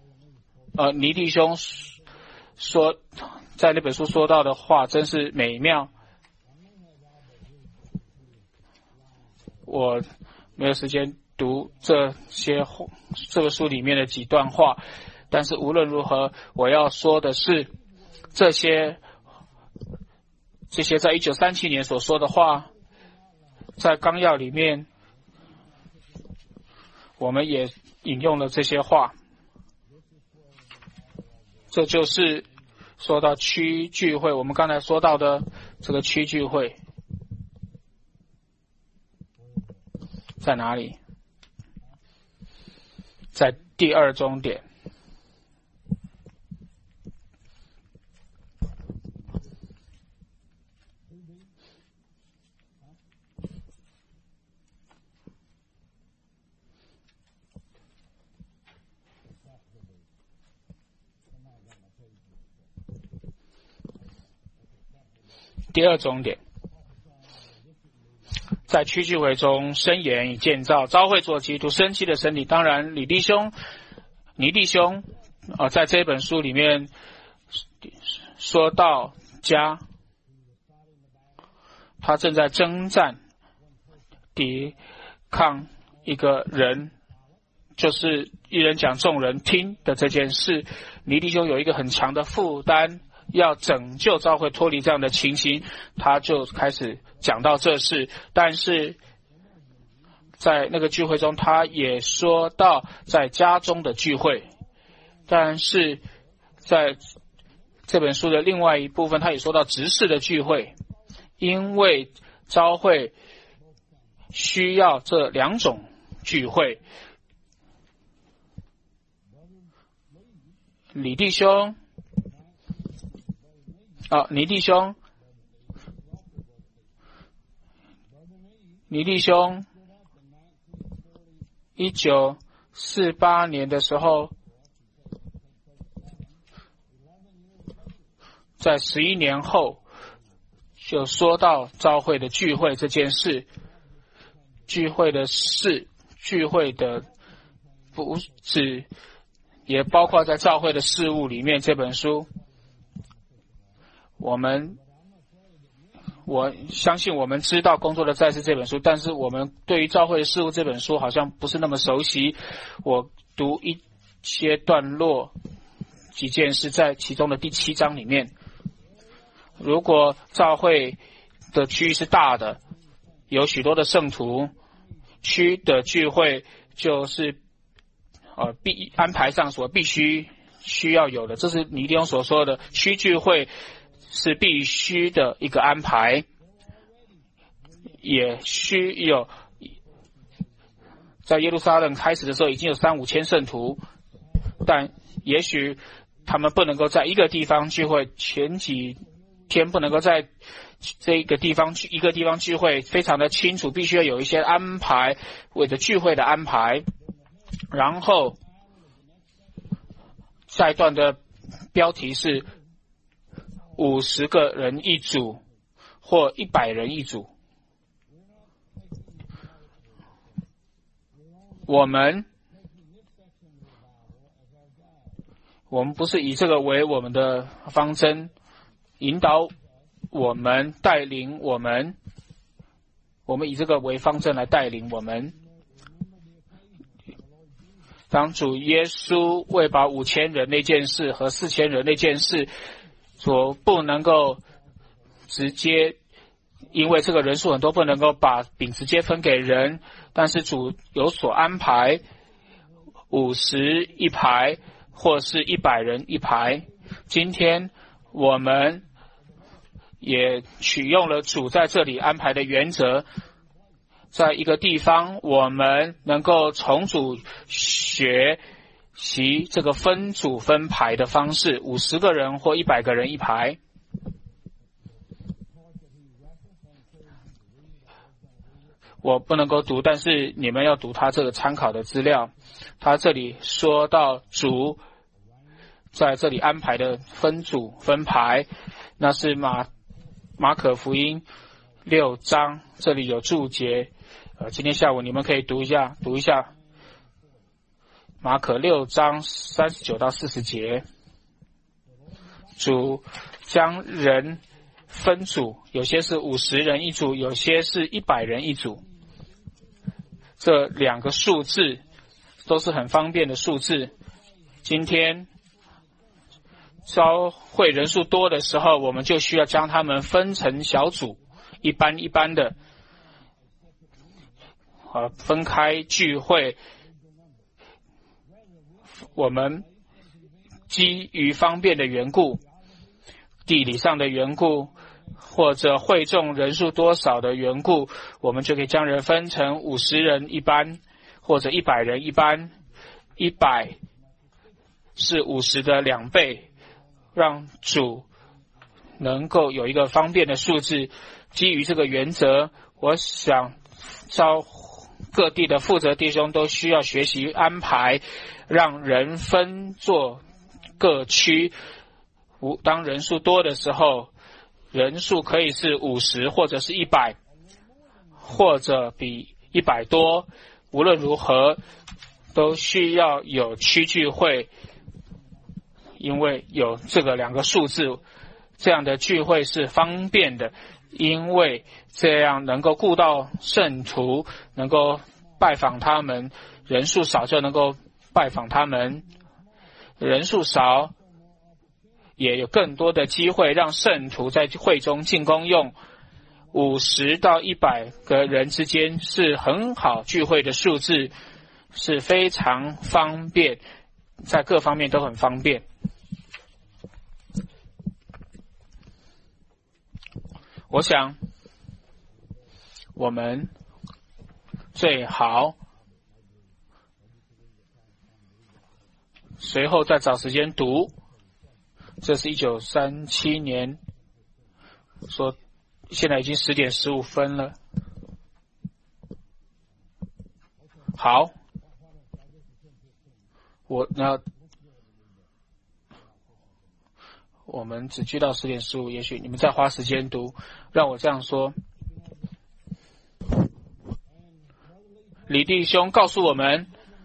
说，在那本书说到的话真是美妙。我没有时间读这个书里面的几段话，但是无论如何，我要说的是，这些在1937年所说的话，在纲要里面，我们也引用了这些话。这就是说到区聚会，我们刚才说到的这个区聚会在哪里？在第二终点。第二终点，在区聚会中申言以建造召会做基督生机的身体。当然，尼弟兄在这本书里面说到家，他正在征战抵抗一个人，就是一人讲众人听的这件事。尼弟兄有一个很强的负担，要拯救教会脱离这样的情形，他就开始讲到这事。但是在那个聚会中，他也说到在家中的聚会，但是在这本书的另外一部分，他也说到执事的聚会，因为教会需要这两种聚会。尼弟兄1948年的时候，在11年后就说到召会的聚会这件事。聚会的事，聚会的不止，也包括在召会的事物里面。这本书我相信我们知道工作的再次这本书，但是我们对于召会的事物这本书好像不是那么熟悉。我读一些段落几件事，在其中的第7章里面，如果召会的区域是大的，有许多的圣徒，区的聚会就是安排上所需要有的，这是尼弟兄所说的区聚会是必须的一个安排，也需有。在耶路撒冷开始的时候已经有3-5千圣徒，但也许他们不能够在一个地方聚会，前几天不能够在这个地方一个地方聚会，非常的清楚，必须要有一些安排，为了聚会的安排。然后下一段的标题是50个人一组或100人一组。我们不是以这个为我们的方针，引导我们，带领我们以这个为方针来带领我们。当主耶稣为把5000人那件事和4000人那件事所不能够直接，因为这个人数很多，不能够把饼直接分给人，但是主有所安排，50一排或是100人一排。今天我们也取用了主在这里安排的原则，在一个地方我们能够从主学习这个分组分排的方式，50个人或100个人一排。我不能够读，但是你们要读他这个参考的资料。他这里说到主在这里安排的分组分排，那是马可福音 6章，这里有注解。今天下午你们可以读一下马可6章39到40节。主将人分组，有些是50人一组，有些是100人一组。这两个数字都是很方便的数字。今天教会人数多的时候，我们就需要将他们分成小组，一班一班的分开聚会。我们基于方便的缘故，地理上的缘故，或者会众人数多少的缘故，我们就可以将人分成50人一班，或者100人一班。100是50的2倍，让主能够有一个方便的数字。基于这个原则，我想各地的负责弟兄都需要学习安排，让人分作各区。当人数多的时候，人数可以是50或者是100，或者比100多。无论如何都需要有区聚会，因为有这个两个数字，这样的聚会是方便的，因为这样能够顾到圣徒，能够拜访他们。人数少就能够拜访他们，人数少也有更多的机会让圣徒在会中进功用。50到100个人之间是很好聚会的数字，是非常方便，在各方面都很方便。我想我们最好随后再找时间读，这是1937年说，现在已经10点15分了。好，我们只聚到10点15，也许你们再花时间读。让我这样说，李弟兄告诉我们，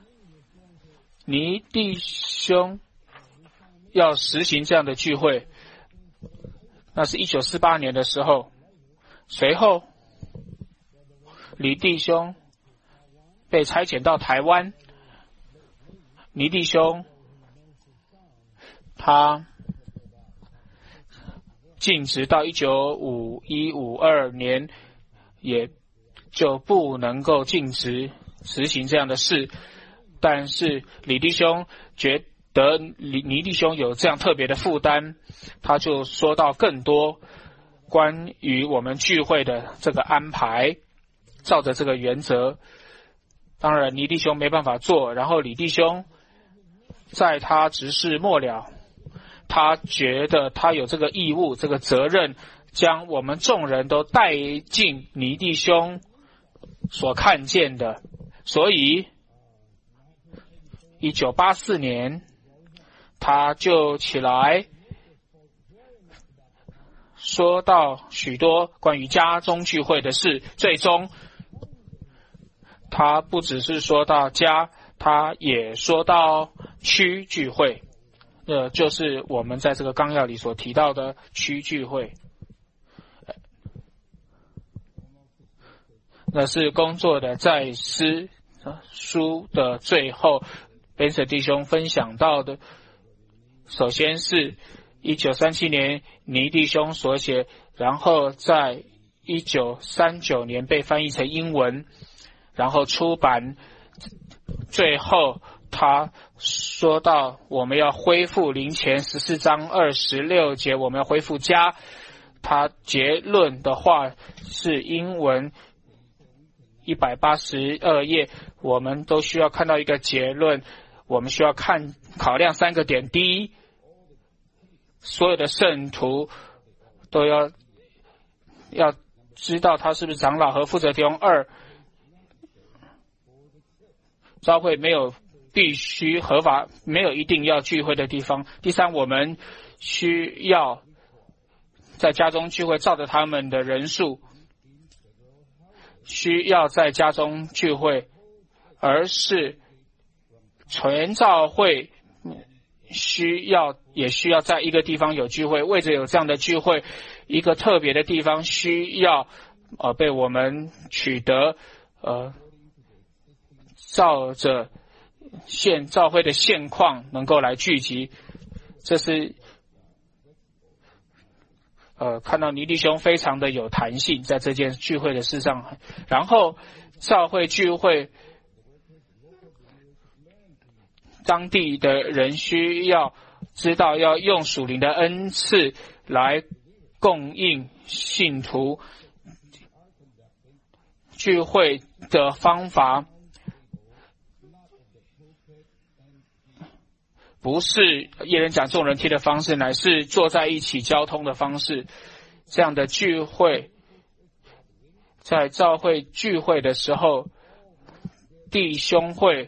尼弟兄要实行这样的聚会，那是1948年的时候。随后李弟兄被差遣到台湾，尼弟兄他禁止到1951、52年，也就不能够禁止实行这样的事。但是李弟兄觉得尼弟兄有这样特别的负担，他就说到更多关于我们聚会的这个安排，照着这个原则。当然尼弟兄没办法做，然后李弟兄在他执事末了，他觉得他有这个义务、这个责任，将我们众人都带进尼弟兄所看见的。所以1984年他就起来说到许多关于家中聚会的事。最终他不只是说到家，他也说到区聚会，就是我们在这个纲要里所提到的区聚会。那是工作的在思书的最后，Benson弟兄分享到的。首先是1937年尼弟兄所写，然后在1939年被翻译成英文，然后出版。最后他说到我们要恢复林前14章26节，我们要恢复家。他结论的话是英文182页，我们都需要看到一个结论，我们需要考量3个点。第一，所有的圣徒都要知道他是不是长老和负责弟兄。2，教会没有必须合法，没有一定要聚会的地方。第3，我们需要在家中聚会，照着他们的人数。 需要在家中聚会，而是全教会也需要在一个地方有聚会。为着有这样的聚会，一个特别的地方需要被我们取得照着教会的现况能够来聚集。这是看到倪弟兄非常的有弹性在这件聚会的事上。然后教会聚会，当地的人需要知道要用属灵的恩赐来供应信徒。聚会的方法不是一人讲众人听的方式，乃是坐在一起交通的方式。这样的聚会，在教会聚会的时候，弟兄会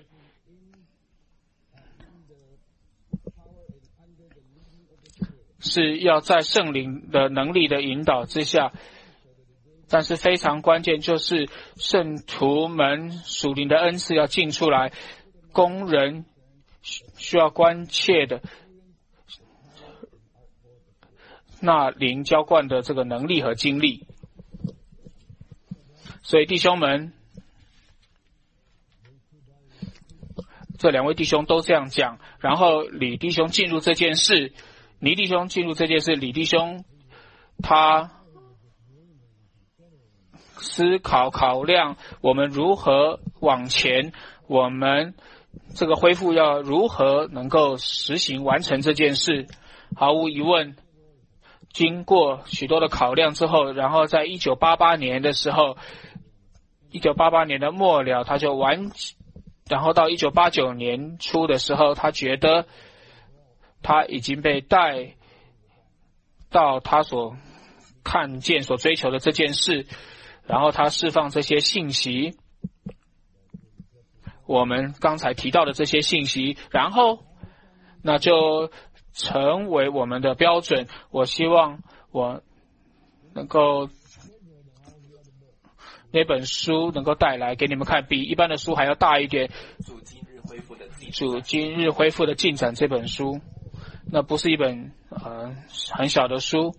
是要在圣灵的能力的引导之下，但是非常关键就是圣徒们属灵的恩赐要进出来，工人需要关切的那灵浇灌的这个能力和精力。所以弟兄们，这两位弟兄都这样讲。然后李弟兄进入这件事，倪弟兄进入这件事，李弟兄他思考考量我们如何往前，我们这个恢复要如何能够实行完成这件事。毫无疑问，经过许多的考量之后，然后在1988年的时候，1988年的末了他就然后到1989年初的时候，他觉得他已经被带到他所看见所追求的这件事，然后他释放这些信息，我们刚才提到的这些信息，然后那就成为我们的标准。我希望我能够那本书能够带来给你们看，比一般的书还要大一点。主今日恢复的进展这本书，那不是一本很小的书。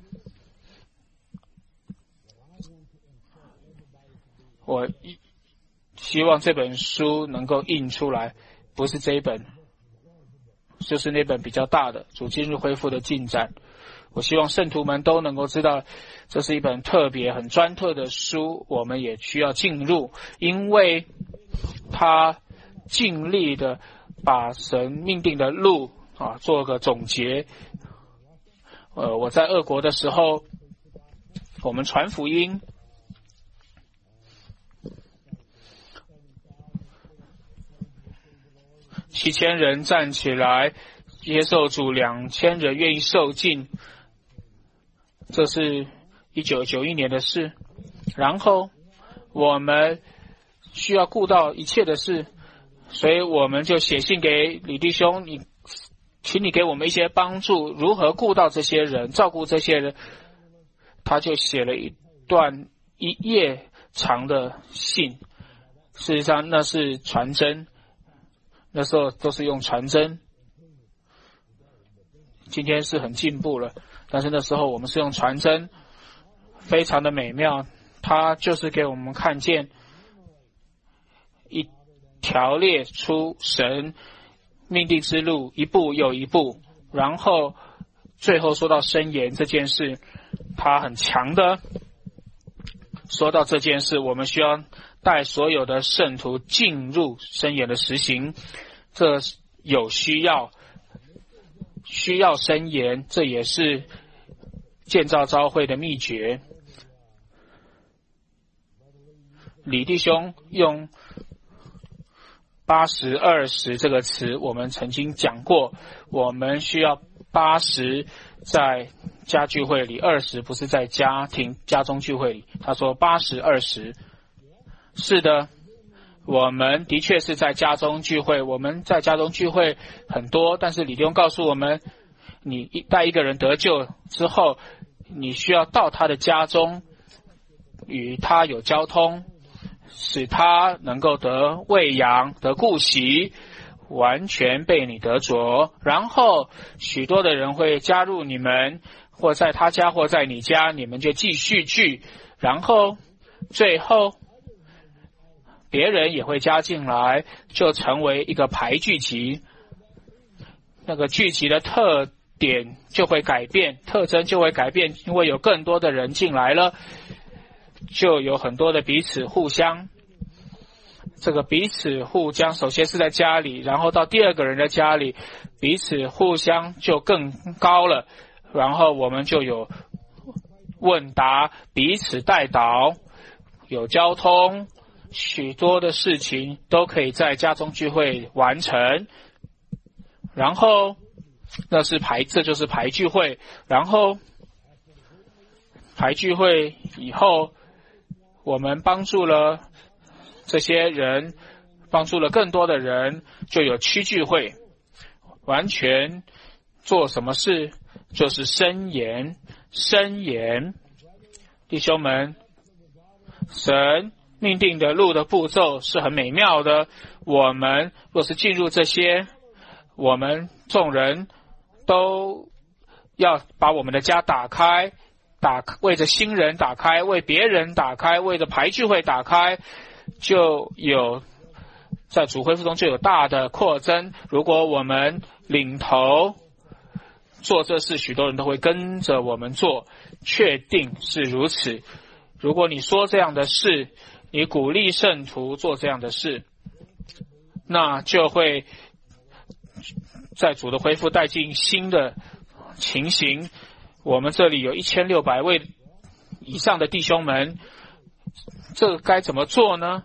我希望这本书能够印出来，不是这一本，就是那本比较大的主今日恢复的进展。我希望圣徒们都能够知道，这是一本特别很专特的书，我们也需要进入，因为他尽力的把神命定的路做个总结。我在俄国的时候，我们传福音，7000人站起来接受主，2000人愿意受尽，这是1991年的事。然后我们需要顾到一切的事，所以我们就写信给李弟兄，请你给我们一些帮助，如何顾到这些人，照顾这些人。他就写了一段1页长的信，事实上那是传真，那时候都是用传真，今天是很进步了，但是那时候我们是用传真，非常的美妙。它就是给我们看见一条列出神命定之路，一步又一步，然后最后说到箴言这件事，它很强的说到这件事，我们需要带所有的圣徒进入箴言的实行，这有需要箴言，这也是建造教会的秘诀。李弟兄用80-20这个词，我们曾经讲过，我们需要80在家聚会里，20不是在家中聚会里。他说80-20，是的，我们的确是在家中聚会，我们在家中聚会很多，但是李弟兄告诉我们，你带一个人得救之后，你需要到他的家中与他有交通， 使他能够得喂养、得顾惜，完全被你得着。然后许多的人会加入你们，或在他家或在你家，你们就继续聚，然后最后别人也会加进来，就成为一个排聚集。那个聚集的特点就会改变，特征就会改变，因为有更多的人进来了，就有很多的彼此互相。这个彼此互相，首先是在家里，然后到第二个人的家里，彼此互相就更高了。然后我们就有问答，彼此代祷，有交通，许多的事情都可以在家中聚会完成。然后这就是排聚会。然后排聚会以后，我们帮助了这些人，帮助了更多的人，就有区聚会。完全做什么事就是申言。弟兄们，神命定的路的步骤是很美妙的。我们若是进入这些，我们众人都要把我们的家打开，为着新人打开，为别人打开，为着排聚会打开，就有在主恢复中就有大的扩增。如果我们领头做这事，许多人都会跟着我们做，确定是如此。如果你说这样的事，你鼓励圣徒做这样的事，那就会在主的恢复带进新的情形。我们这里有1600位以上的弟兄们，这个该怎么做呢？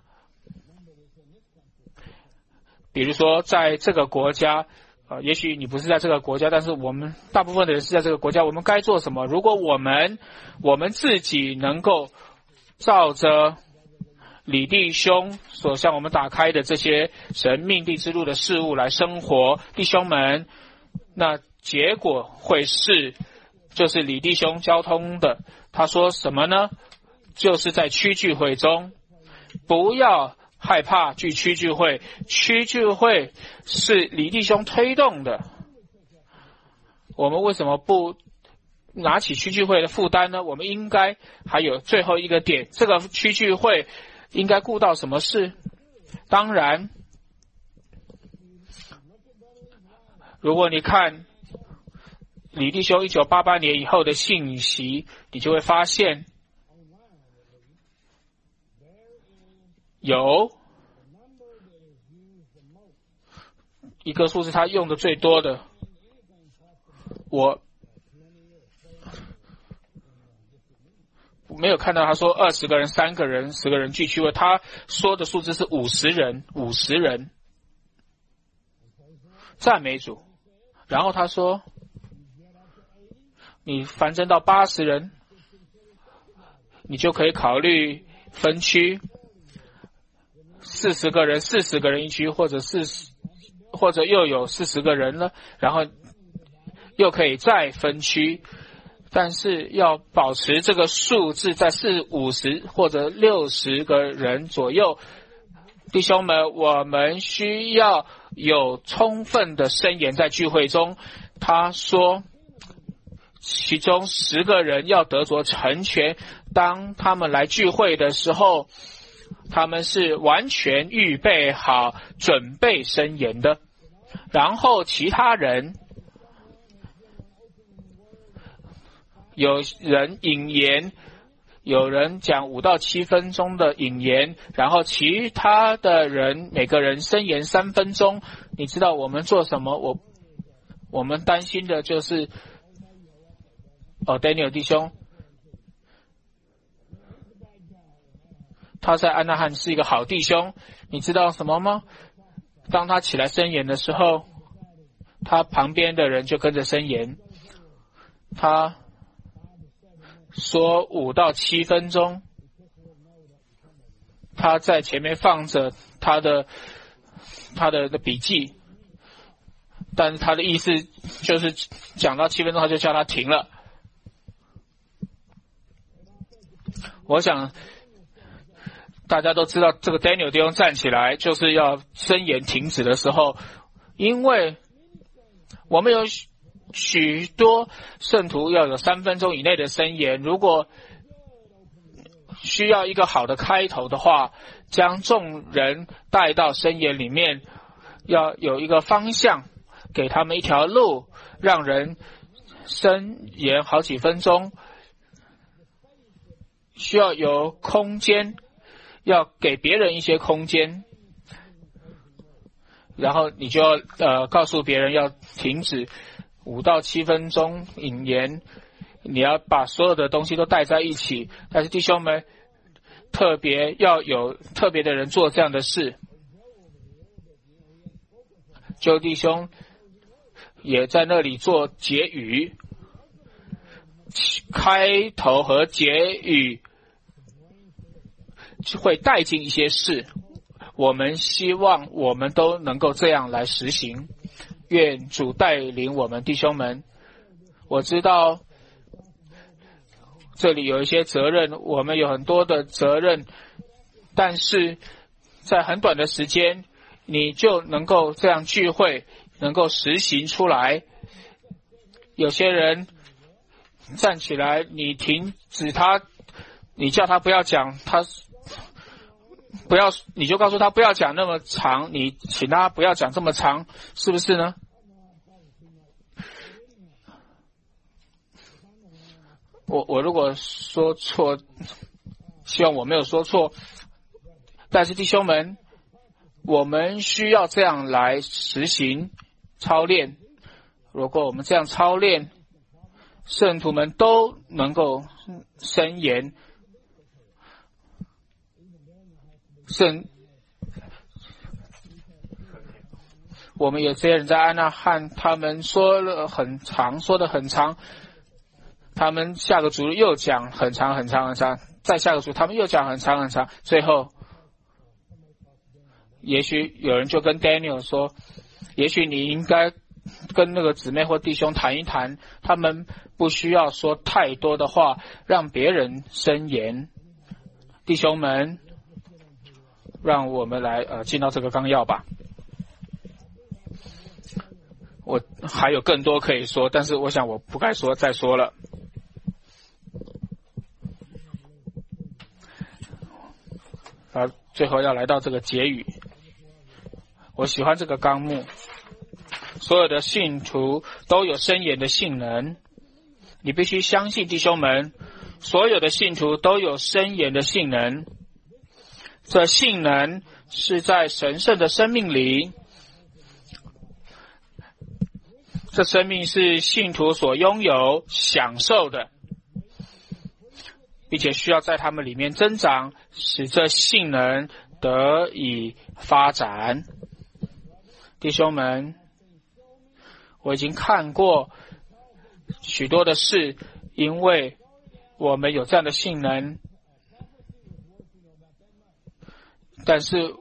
比如说在这个国家，也许你不是在这个国家，但是我们大部分的人是在这个国家，我们该做什么？如果我们自己能够照着李弟兄所向我们打开的这些神命定之路的事物来生活，弟兄们，那结果会是就是李弟兄交通的。他说什么呢？就是在区聚会中，不要害怕去区聚会，区聚会是李弟兄推动的。我们为什么不拿起区聚会的负担呢？我们应该还有最后一个点，这个区聚会应该顾到什么事？当然，如果你看李弟兄1988年以后的信息，你就会发现有一个数字他用的最多的，我没有看到他说20个人、3个人、10个人聚聚会，他说的数字是50人，赞美主。然后他说你繁增到80人，你就可以考虑分区，40个人40个人一区，或者又有40个人了，然后又可以再分区。但是要保持这个数字在50或者60个人左右。弟兄们，我们需要有充分的申言在聚会中。他说其中10个人要得着成全，当他们来聚会的时候，他们是完全预备好准备申言的。然后其他人，有人引言，有人讲5到7分钟的引言，然后其他的人每个人申言3分钟。你知道我们做什么？我们担心的就是Daniel 弟兄，他在安纳汉是一个好弟兄。你知道什么吗？当他起来申言的时候，他旁边的人就跟着申言。他说5到7分钟，他在前面放着他的笔记，但是他的意思就是讲到7分钟他就叫他停了。我想大家都知道，这个 Daniel 弟兄站起来就是要申言停止的时候，因为我们有许多圣徒要有3分钟以内的申言，如果需要一个好的开头的话，将众人带到申言里面，要有一个方向，给他们一条路，让人申言好几分钟，需要有空间，要给别人一些空间，然后你就要告诉别人要停止5到7分钟引言，你要把所有的东西都带在一起。但是弟兄们，特别要有特别的人做这样的事。就弟兄也在那里做结语，开头和结语会带进一些事，我们希望我们都能够这样来实行。愿主带领我们弟兄们。我知道这里有一些责任，我们有很多的责任，但是在很短的时间你就能够这样聚会，能够实行出来。有些人站起来，你停止他，你叫他不要讲，他不要，你就告诉他不要讲那么长，你请他不要讲这么长，是不是呢？我如果说错，希望我没有说错，但是弟兄们，我们需要这样来实行操练。如果我们这样操练，圣徒们都能够申言，我们有些人在安纳汉，他们说了很长，说得很长，他们下个组又讲很长很长很长，再下个组他们又讲很长很长，最后也许有人就跟 Daniel 说，也许你应该跟那个姊妹或弟兄谈一谈，他们不需要说太多的话，让别人申言。弟兄们，让我们来进到这个纲要吧。我还有更多可以说，但是我想我不该说，再说了。最后要来到这个结语。我喜欢这个纲目，所有的信徒都有申言的性能，你必须相信弟兄们，所有的信徒都有申言的性能。这性能是在神圣的生命里，这生命是信徒所拥有享受的，并且需要在他们里面增长，使这性能得以发展。弟兄们，我已经看过许多的事，因为我们有这样的性能，但是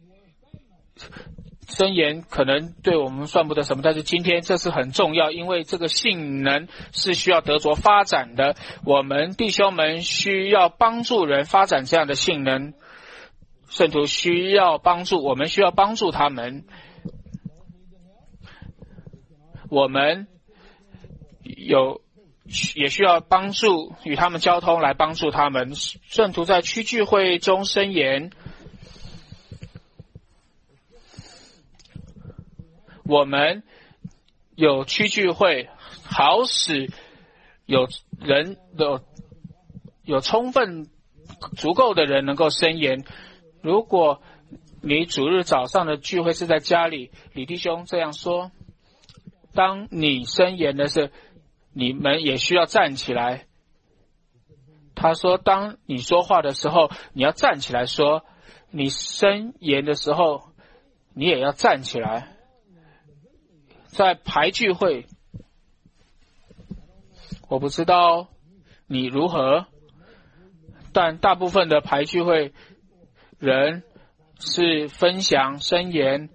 箴言可能对我们算不得什么，但是今天这是很重要，因为这个性能是需要得着发展的。我们弟兄们需要帮助人发展这样的性能，圣徒需要帮助，我们需要帮助他们，我们也需要帮助与他们交通来帮助他们。圣徒在区聚会中申言，我们有区聚会，好使有人有充分足够的人能够申言。如果你主日早上的聚会是在家里，李弟兄这样说，当你申言的时候，你们也需要站起来。他说当你说话的时候，你要站起来说，你申言的时候你也要站起来。在排聚会，我不知道你如何，但大部分的排聚会人是分享申言，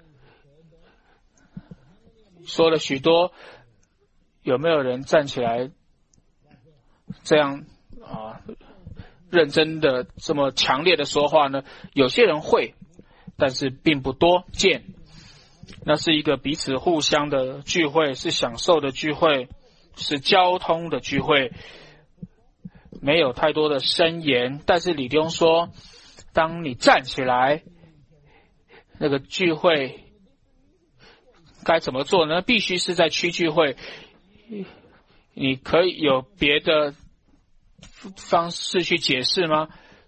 说了许多，有没有人站起来这样认真的、这么强烈的说话呢？有些人会，但是并不多见。那是一个彼此互相的聚会，是享受的聚会，是交通的聚会，没有太多的呻言。但是李弟兄说，当你站起来，那个聚会该怎么做呢？必须是在区聚会。你可以有别的方式去解释吗？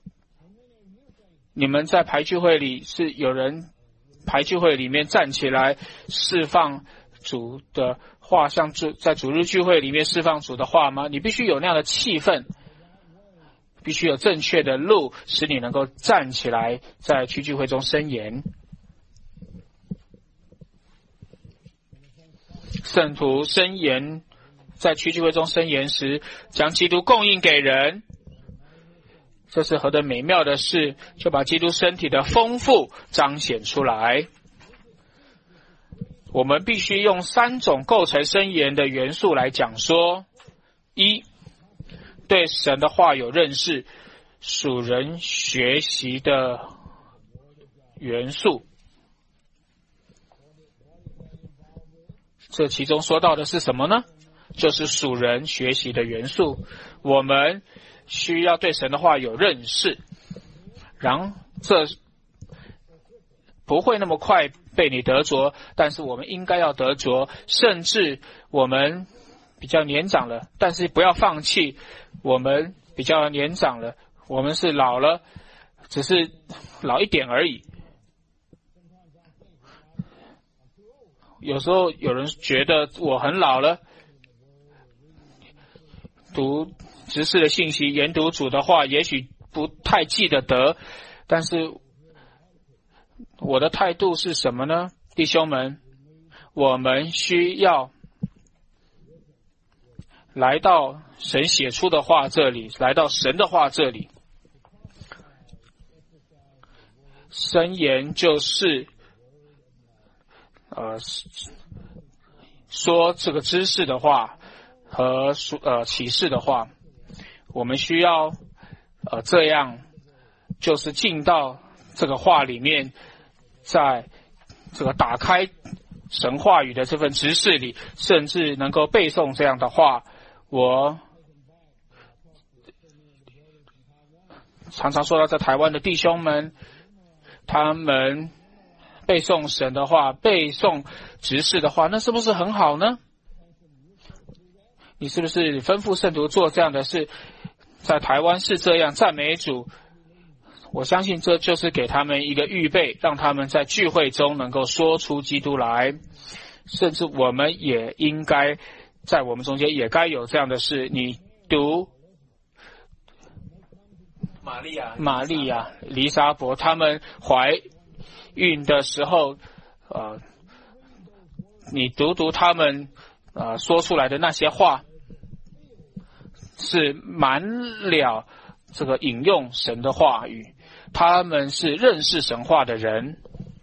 你们在排聚会里是有人排聚会里面站起来释放主的话，像在主日聚会里面释放主的话吗？你必须有那样的气氛，必须有正确的路，使你能够站起来在区聚会中申言。圣徒申言，在区聚会中申言时，将基督供应给人，这是何等美妙的事，就把基督身体的丰富彰显出来。我们必须用3种构成申言的元素来讲说：一，对神的话有认识，属人学习的元素。这其中说到的是什么呢？就是属人学习的元素。我们需要对神的话有认识，然后这不会那么快被你得着，但是我们应该要得着。甚至我们比较年长了，但是不要放弃。我们比较年长了，我们是老了，只是老一点而已。有时候有人觉得我很老了，读执事的信息，研读主的话，也许不太记得，但是我的态度是什么呢？弟兄们，我们需要来到神写出的话这里，来到神的话这里。申言就是说这个知识的话和启示的话，我们需要这样，就是进到这个话里面，在这个打开神话语的这份知识里，甚至能够背诵这样的话。我常常说到在台湾的弟兄们，他们背诵神的话，背诵执事的话，那是不是很好呢？你是不是吩咐圣徒做这样的事？在台湾是这样，赞美主。我相信这就是给他们一个预备，让他们在聚会中能够说出基督来。甚至我们也应该在我们中间也该有这样的事。你读玛利亚、黎莎伯他们怀孕的时候，你读他们说出来的那些话，是满了这个引用神的话语，他们是认识神话的人。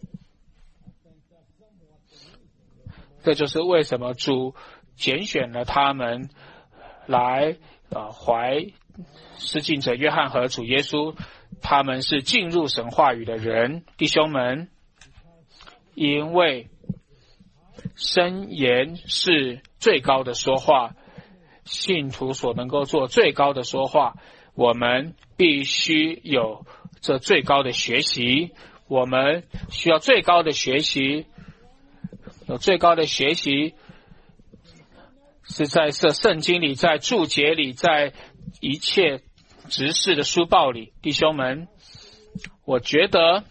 这就是为什么主拣选了他们来怀施浸者约翰和主耶稣，他们是进入神话语的人。弟兄们，因为申言是最高的说话，信徒所能够做最高的说话，我们必须有这最高的学习，我们需要最高的学习。有最高的学习是在这圣经里，在注解里，在一切执事的书报里。弟兄们，我觉得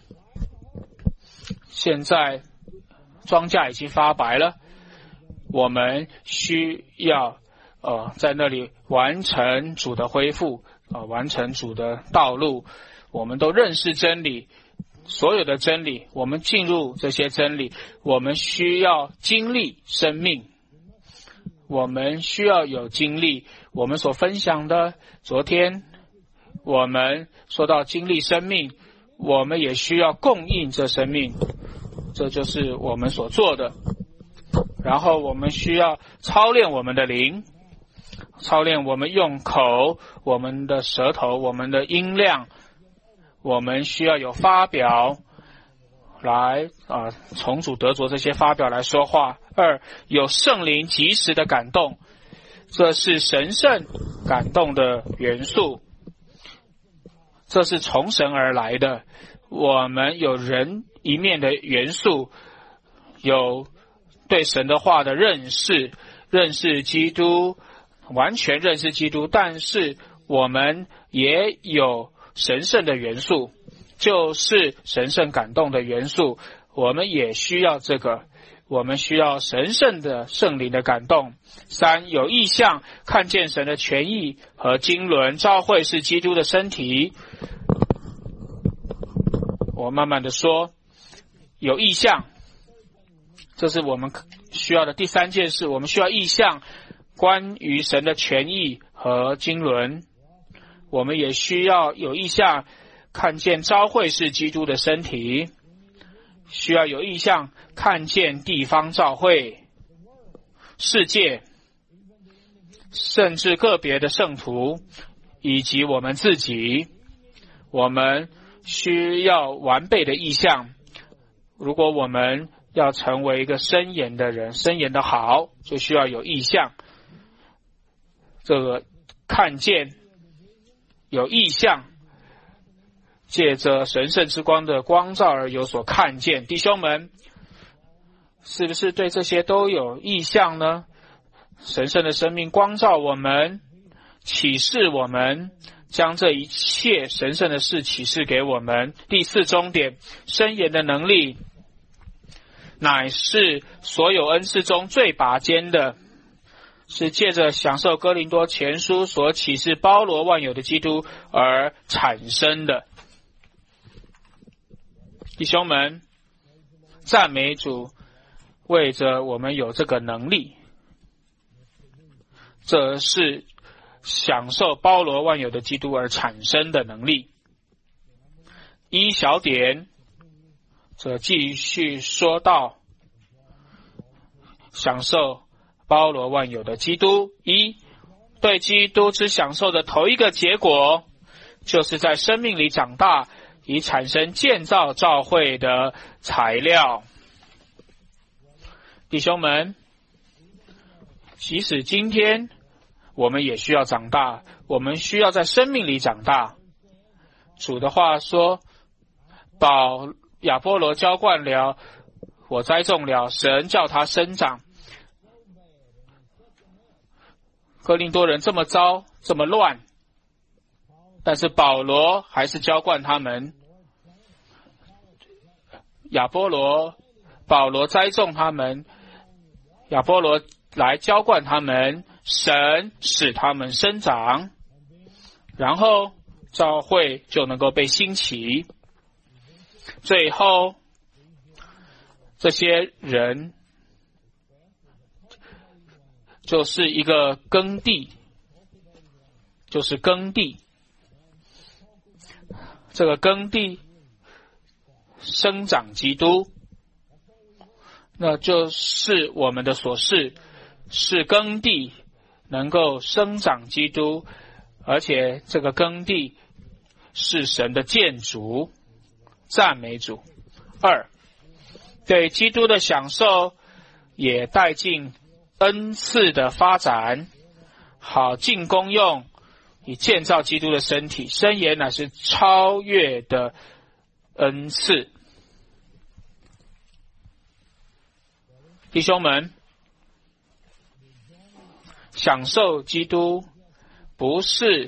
现在庄稼已经发白了，我们需要在那里完成主的恢复，完成主的道路。我们都认识真理，所有的真理，我们进入这些真理，我们需要经历生命，我们需要有经历。我们所分享的，昨天我们说到经历生命，我们也需要供应这生命，这就是我们所做的。然后我们需要操练我们的灵， 操练我们用口，我们的舌头，我们的音量，我们需要有发表来从主得着这些发表来说话。二，有圣灵及时的感动，这是神圣感动的元素，这是从神而来的。我们有人一面的元素，有对神的话的认识，认识基督，完全认识基督，但是我们也有神圣的元素，就是神圣感动的元素，我们也需要这个，我们需要神圣的圣灵的感动。三，有意象，看见神的权益和经纶，召会是基督的身体。我慢慢的说，有意象，这是我们需要的第三件事，我们需要意象，关于神的权益和经纶。我们也需要有意象，看见召会是基督的身体，需要有意象，看见地方召会、世界，甚至个别的圣徒，以及我们自己。我们需要完备的意象。如果我们要成为一个申言的人，申言的好，就需要有意象。这个看见有意象，借着神圣之光的光照而有所看见。弟兄们，是不是对这些都有意象呢？神圣的生命光照我们，启示我们，将这一切神圣的事启示给我们。第四终点，申言的能力乃是所有恩赐中最拔尖的，是借着享受哥林多前书所启示包罗万有的基督而产生的。弟兄们，赞美主，为着我们有这个能力，这是享受包罗万有的基督而产生的能力。一小点，这继续说到享受包罗万有的基督。一，对基督之享受的头一个结果，就是在生命里长大，以产生建造教会的材料。弟兄们，即使今天我们也需要长大，我们需要在生命里长大。主的话说，亚波罗浇灌了，我栽种了，神叫他生长。哥林多人这么糟，这么乱，但是保罗还是浇灌他们。保罗栽种他们，亚波罗来浇灌他们，神使他们生长，然后教会就能够被兴起。最后这些人就是一个耕地，就是耕地，这个耕地生长基督，那就是我们的所事，是耕地能够生长基督，而且这个耕地是神的建筑，赞美主。二，对基督的享受也带进恩赐的发展，好尽功用，以建造基督的身体。申言乃是超越的恩赐。弟兄们，享受基督不是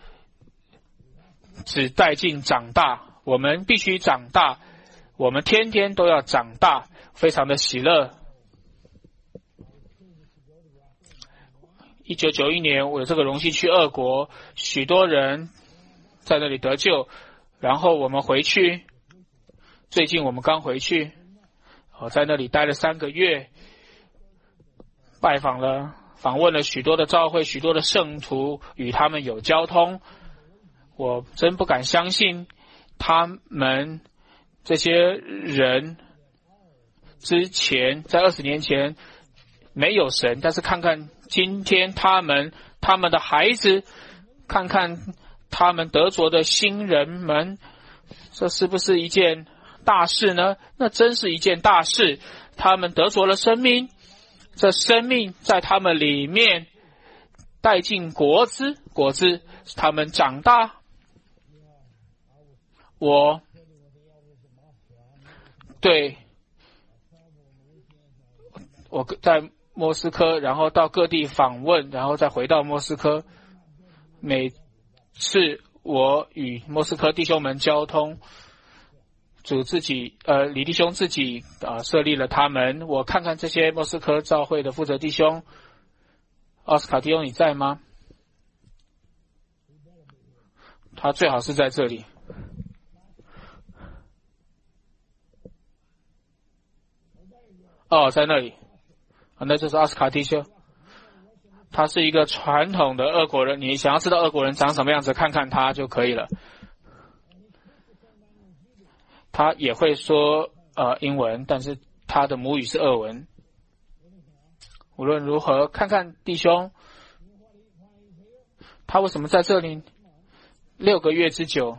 只带进长大，我们必须长大，我们天天都要长大，非常的喜乐。1991年我有这个荣幸去俄国，许多人在那里得救，然后我们回去，最近我们刚回去，在那里待了3个月，访问了许多的教会，许多的圣徒，与他们有交通。我真不敢相信他们这些人之前在20年前没有神，但是看看今天他们他们的孩子，看看他们得着的新人们，这是不是一件大事呢？那真是一件大事。他们得着了生命，这生命在他们里面带进果子，果子他们长大。我在莫斯科，然后到各地访问，然后再回到莫斯科。每次我与莫斯科弟兄们交通，李弟兄自己设立了他们。我看看这些莫斯科教会的负责弟兄，奥斯卡弟兄你在吗？他最好是在这里。在那里。那就是奥斯卡弟兄。他是一个传统的俄国人，你想要知道俄国人长什么样子，看看他就可以了。他也会说英文，但是他的母语是俄文。无论如何，看看弟兄，他为什么在这里6个月之久，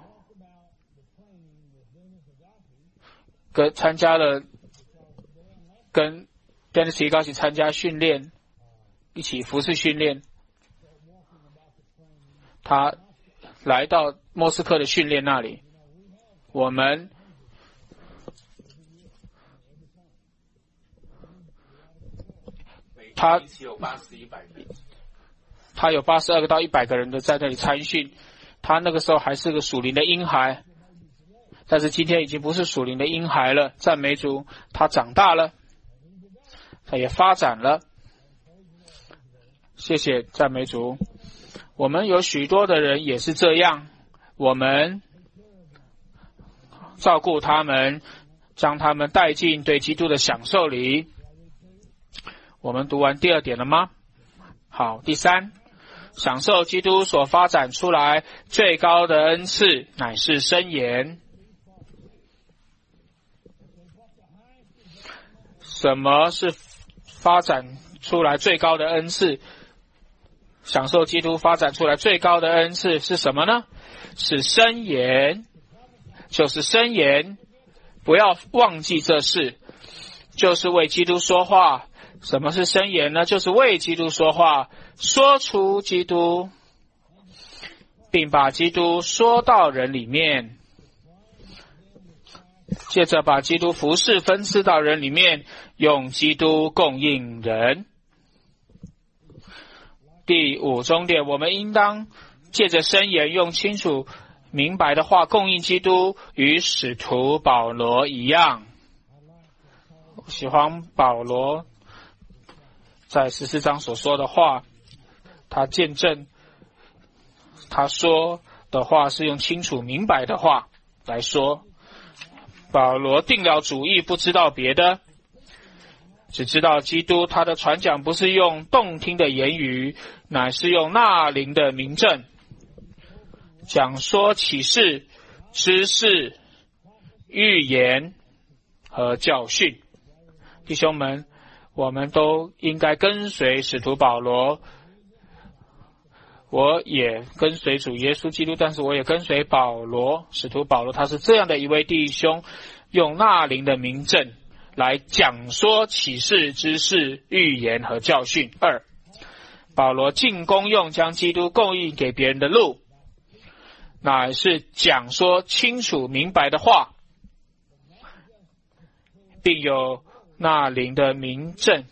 参加了跟 Dennis 一起参加训练，一起服侍训练。他来到莫斯科的训练那里，我们他有82个到100个人的在那里参训。他那个时候还是个属灵的婴孩，但是今天已经不是属灵的婴孩了。赞美主，他长大了，他也发展了。谢谢赞美主。我们有许多的人也是这样，我们照顾他们，将他们带进对基督的享受里。我们读完第2点了吗？好，第3，享受基督所发展出来最高的恩赐，乃是箴言。什么是发展出来最高的恩赐？享受基督发展出来最高的恩赐是什么呢？是箴言，就是箴言。不要忘记这事，就是为基督说话。什么是箴言呢？就是为基督说话，说出基督，并把基督说到人里面，接着把基督服事分赐到人里面，用基督供应人。第5重点，我们应当借着箴言，用清楚明白的话供应基督，与使徒保罗一样。我喜欢保罗在14章所说的话，他见证他说的话是用清楚明白的话来说。保罗定了主意，不知道别的，只知道基督。他的传讲不是用动听的言语，乃是用纳灵的明证，讲说启示、知识、预言和教训。弟兄们，我们都应该跟随使徒保罗。我也跟随主耶稣基督，但是我也跟随保罗，使徒保罗。他是这样的一位弟兄，用纳灵的明证来讲说启示、知识、预言和教训。2，保罗尽功用将基督供应给别人的路，乃是讲说清楚明白的话，并有纳灵的明证。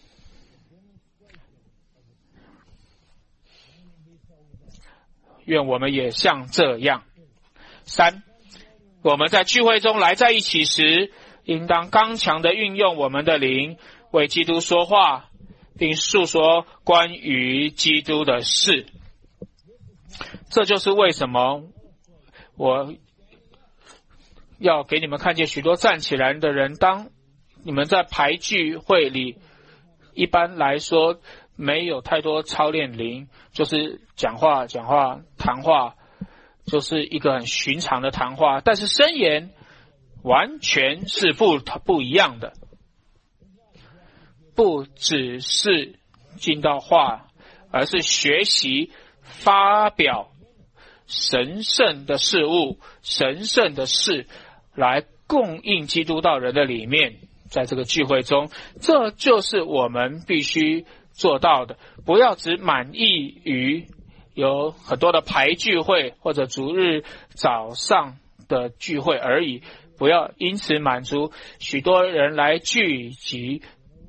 愿我们也像这样。3，我们在聚会中来在一起时，应当刚强地运用我们的灵，为基督说话，并述说关于基督的事。这就是为什么我要给你们看见许多站起来的人。当你们在排聚会里，一般来说没有太多操练灵，就是讲话谈话，就是一个很寻常的谈话。但是箴言完全是不一样的，不只是进到话， 而是学习发表神圣的事物、神圣的事来供应基督到人的里面。在这个聚会中，这就是我们必须做到的。不要只满意于有很多的排聚会或者主日早上的聚会而已，不要因此满足许多人来聚集。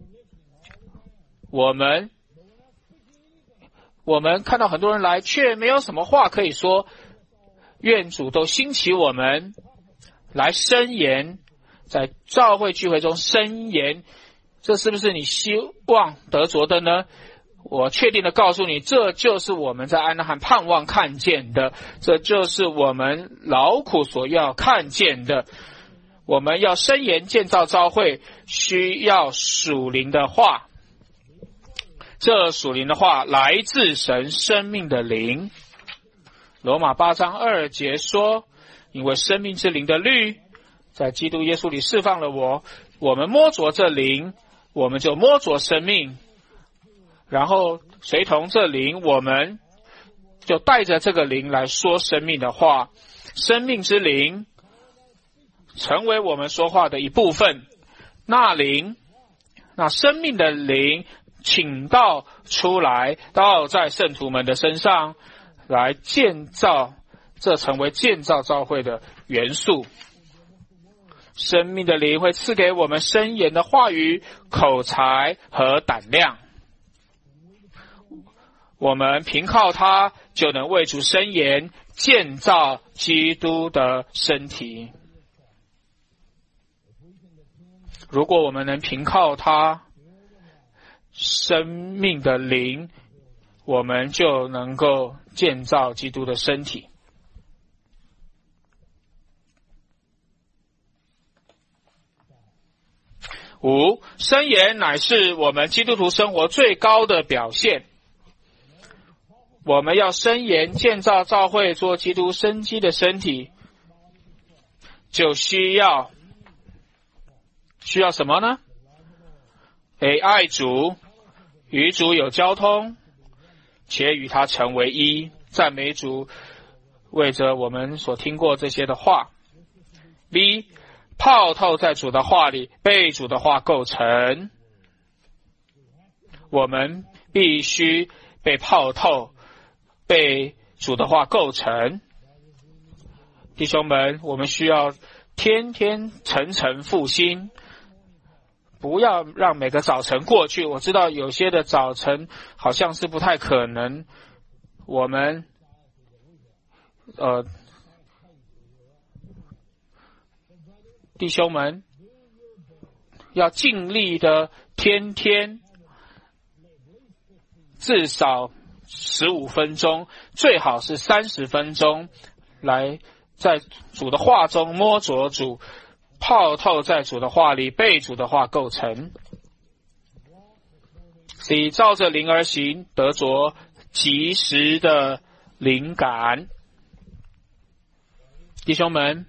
我们看到很多人来，却没有什么话可以说。愿主都兴起我们来申言，在教会聚会中申言，这是不是你希望得着的呢？我确定的告诉你，这就是我们在安纳罕盼望看见的，这就是我们劳苦所要看见的。我们要申言建造教会，需要属灵的话，这属灵的话来自神生命的灵。罗马8章2节说，因为生命之灵的律在基督耶稣里释放了我们摸着这灵，我们就摸着生命，然后随同这灵，我们就带着这个灵来说生命的话。生命之灵成为我们说话的一部分，那生命的灵倾倒出来，倒在圣徒们的身上，来建造，这成为建造教会的元素。生命的灵会赐给我们申言的话语、口才和胆量，我们凭靠它就能为主申言，建造基督的身体。如果我们能凭靠它，生命的灵，我们就能够建造基督的身体。5. 申言乃是我们基督徒生活最高的表现。我们要申言建造教会，做基督生机的身体，就需要什么呢？爱主，与主有交通，且与他成为一。赞美主，为着我们所听过这些的话。B. 泡透在主的话里，被主的话构成。我们必须被泡透，被主的话构成。弟兄们，我们需要天天晨晨复兴，不要让每个早晨过去。我知道有些的早晨好像是不太可能，我们弟兄们要尽力的天天至少15分钟，最好是30分钟，来在主的话中摸着主，泡透在主的话里，被主的话构成。C. 照着灵而行，得着及时的灵感。弟兄们，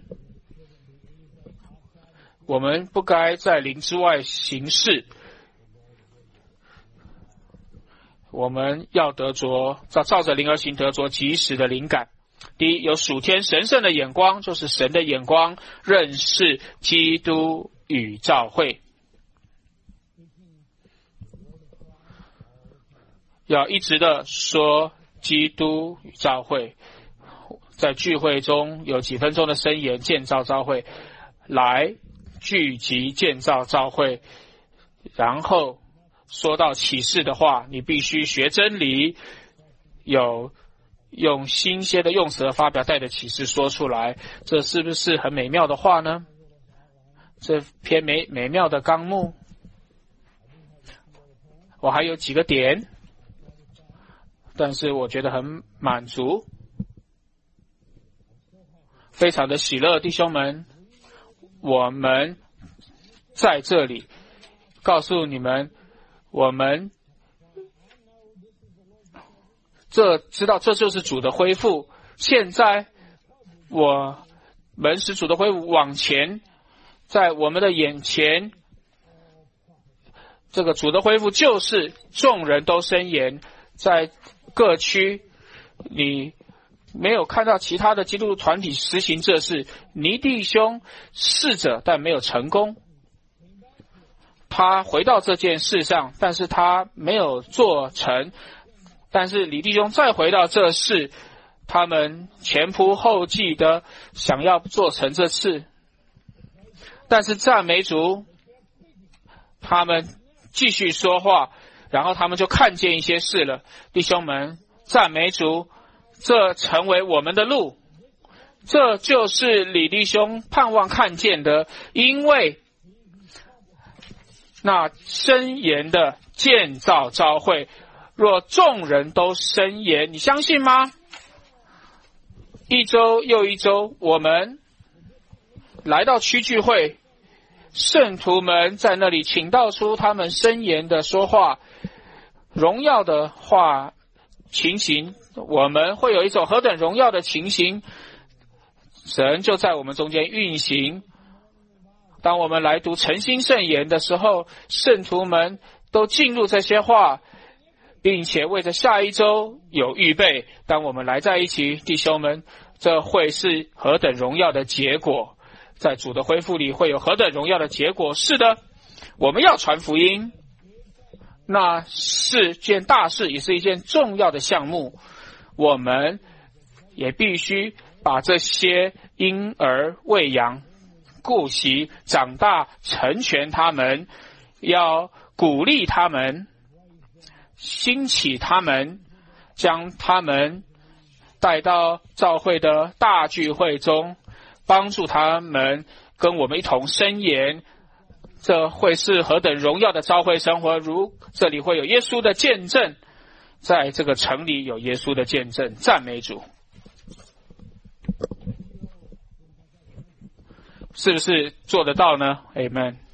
我们不该在灵之外行事，我们要得着照着灵而行，得着及时的灵感。第一，有属天神圣的眼光，就是神的眼光，认识基督与教会。要一直的说基督与教会，在聚会中有几分钟的申言，建造教会，来聚集建造教会。然后说到启示的话，你必须学真理，有用新鲜的用词和发表带的启示说出来，这是不是很美妙的话呢？这篇美妙的纲目，我还有几个点，但是我觉得很满足，非常的喜乐。弟兄们，我们在这里告诉你们，我们知道这就是主的恢复。现在我们使主的恢复往前，在我们的眼前，这个主的恢复就是众人都申言， 在各区，你没有看到其他的基督徒团体实行这事。尼弟兄试着，但没有成功。他回到这件事上，但是他没有做成。但是李弟兄再回到这事，他们前仆后继的想要做成这事。但是赞美主，他们继续说话，然后他们就看见一些事了。弟兄们，赞美主，这成为我们的路。这就是李弟兄盼望看见的，因为那申言的建造召会，若众人都申言，你相信吗？一周又一周，我们来到区聚会，圣徒们在那里倾倒出他们申言的说话，荣耀的话情形，我们会有一种何等荣耀的情形，神就在我们中间运行。当我们来读诚心圣言的时候，圣徒们都进入这些话，并且为着下一周有预备。当我们来在一起，弟兄们，这会是何等荣耀的结果，在主的恢复里会有何等荣耀的结果。是的，我们要传福音，那是件大事，也是一件重要的项目。我们也必须把这些婴儿喂养、顾惜、长大、成全他们，要鼓励他们，兴起他们，将他们带到教会的大聚会中，帮助他们跟我们一同申言。这会是何等荣耀的教会生活，如这里会有耶稣的见证，在这个城里有耶稣的见证。赞美主，是不是做得到呢？ Amen。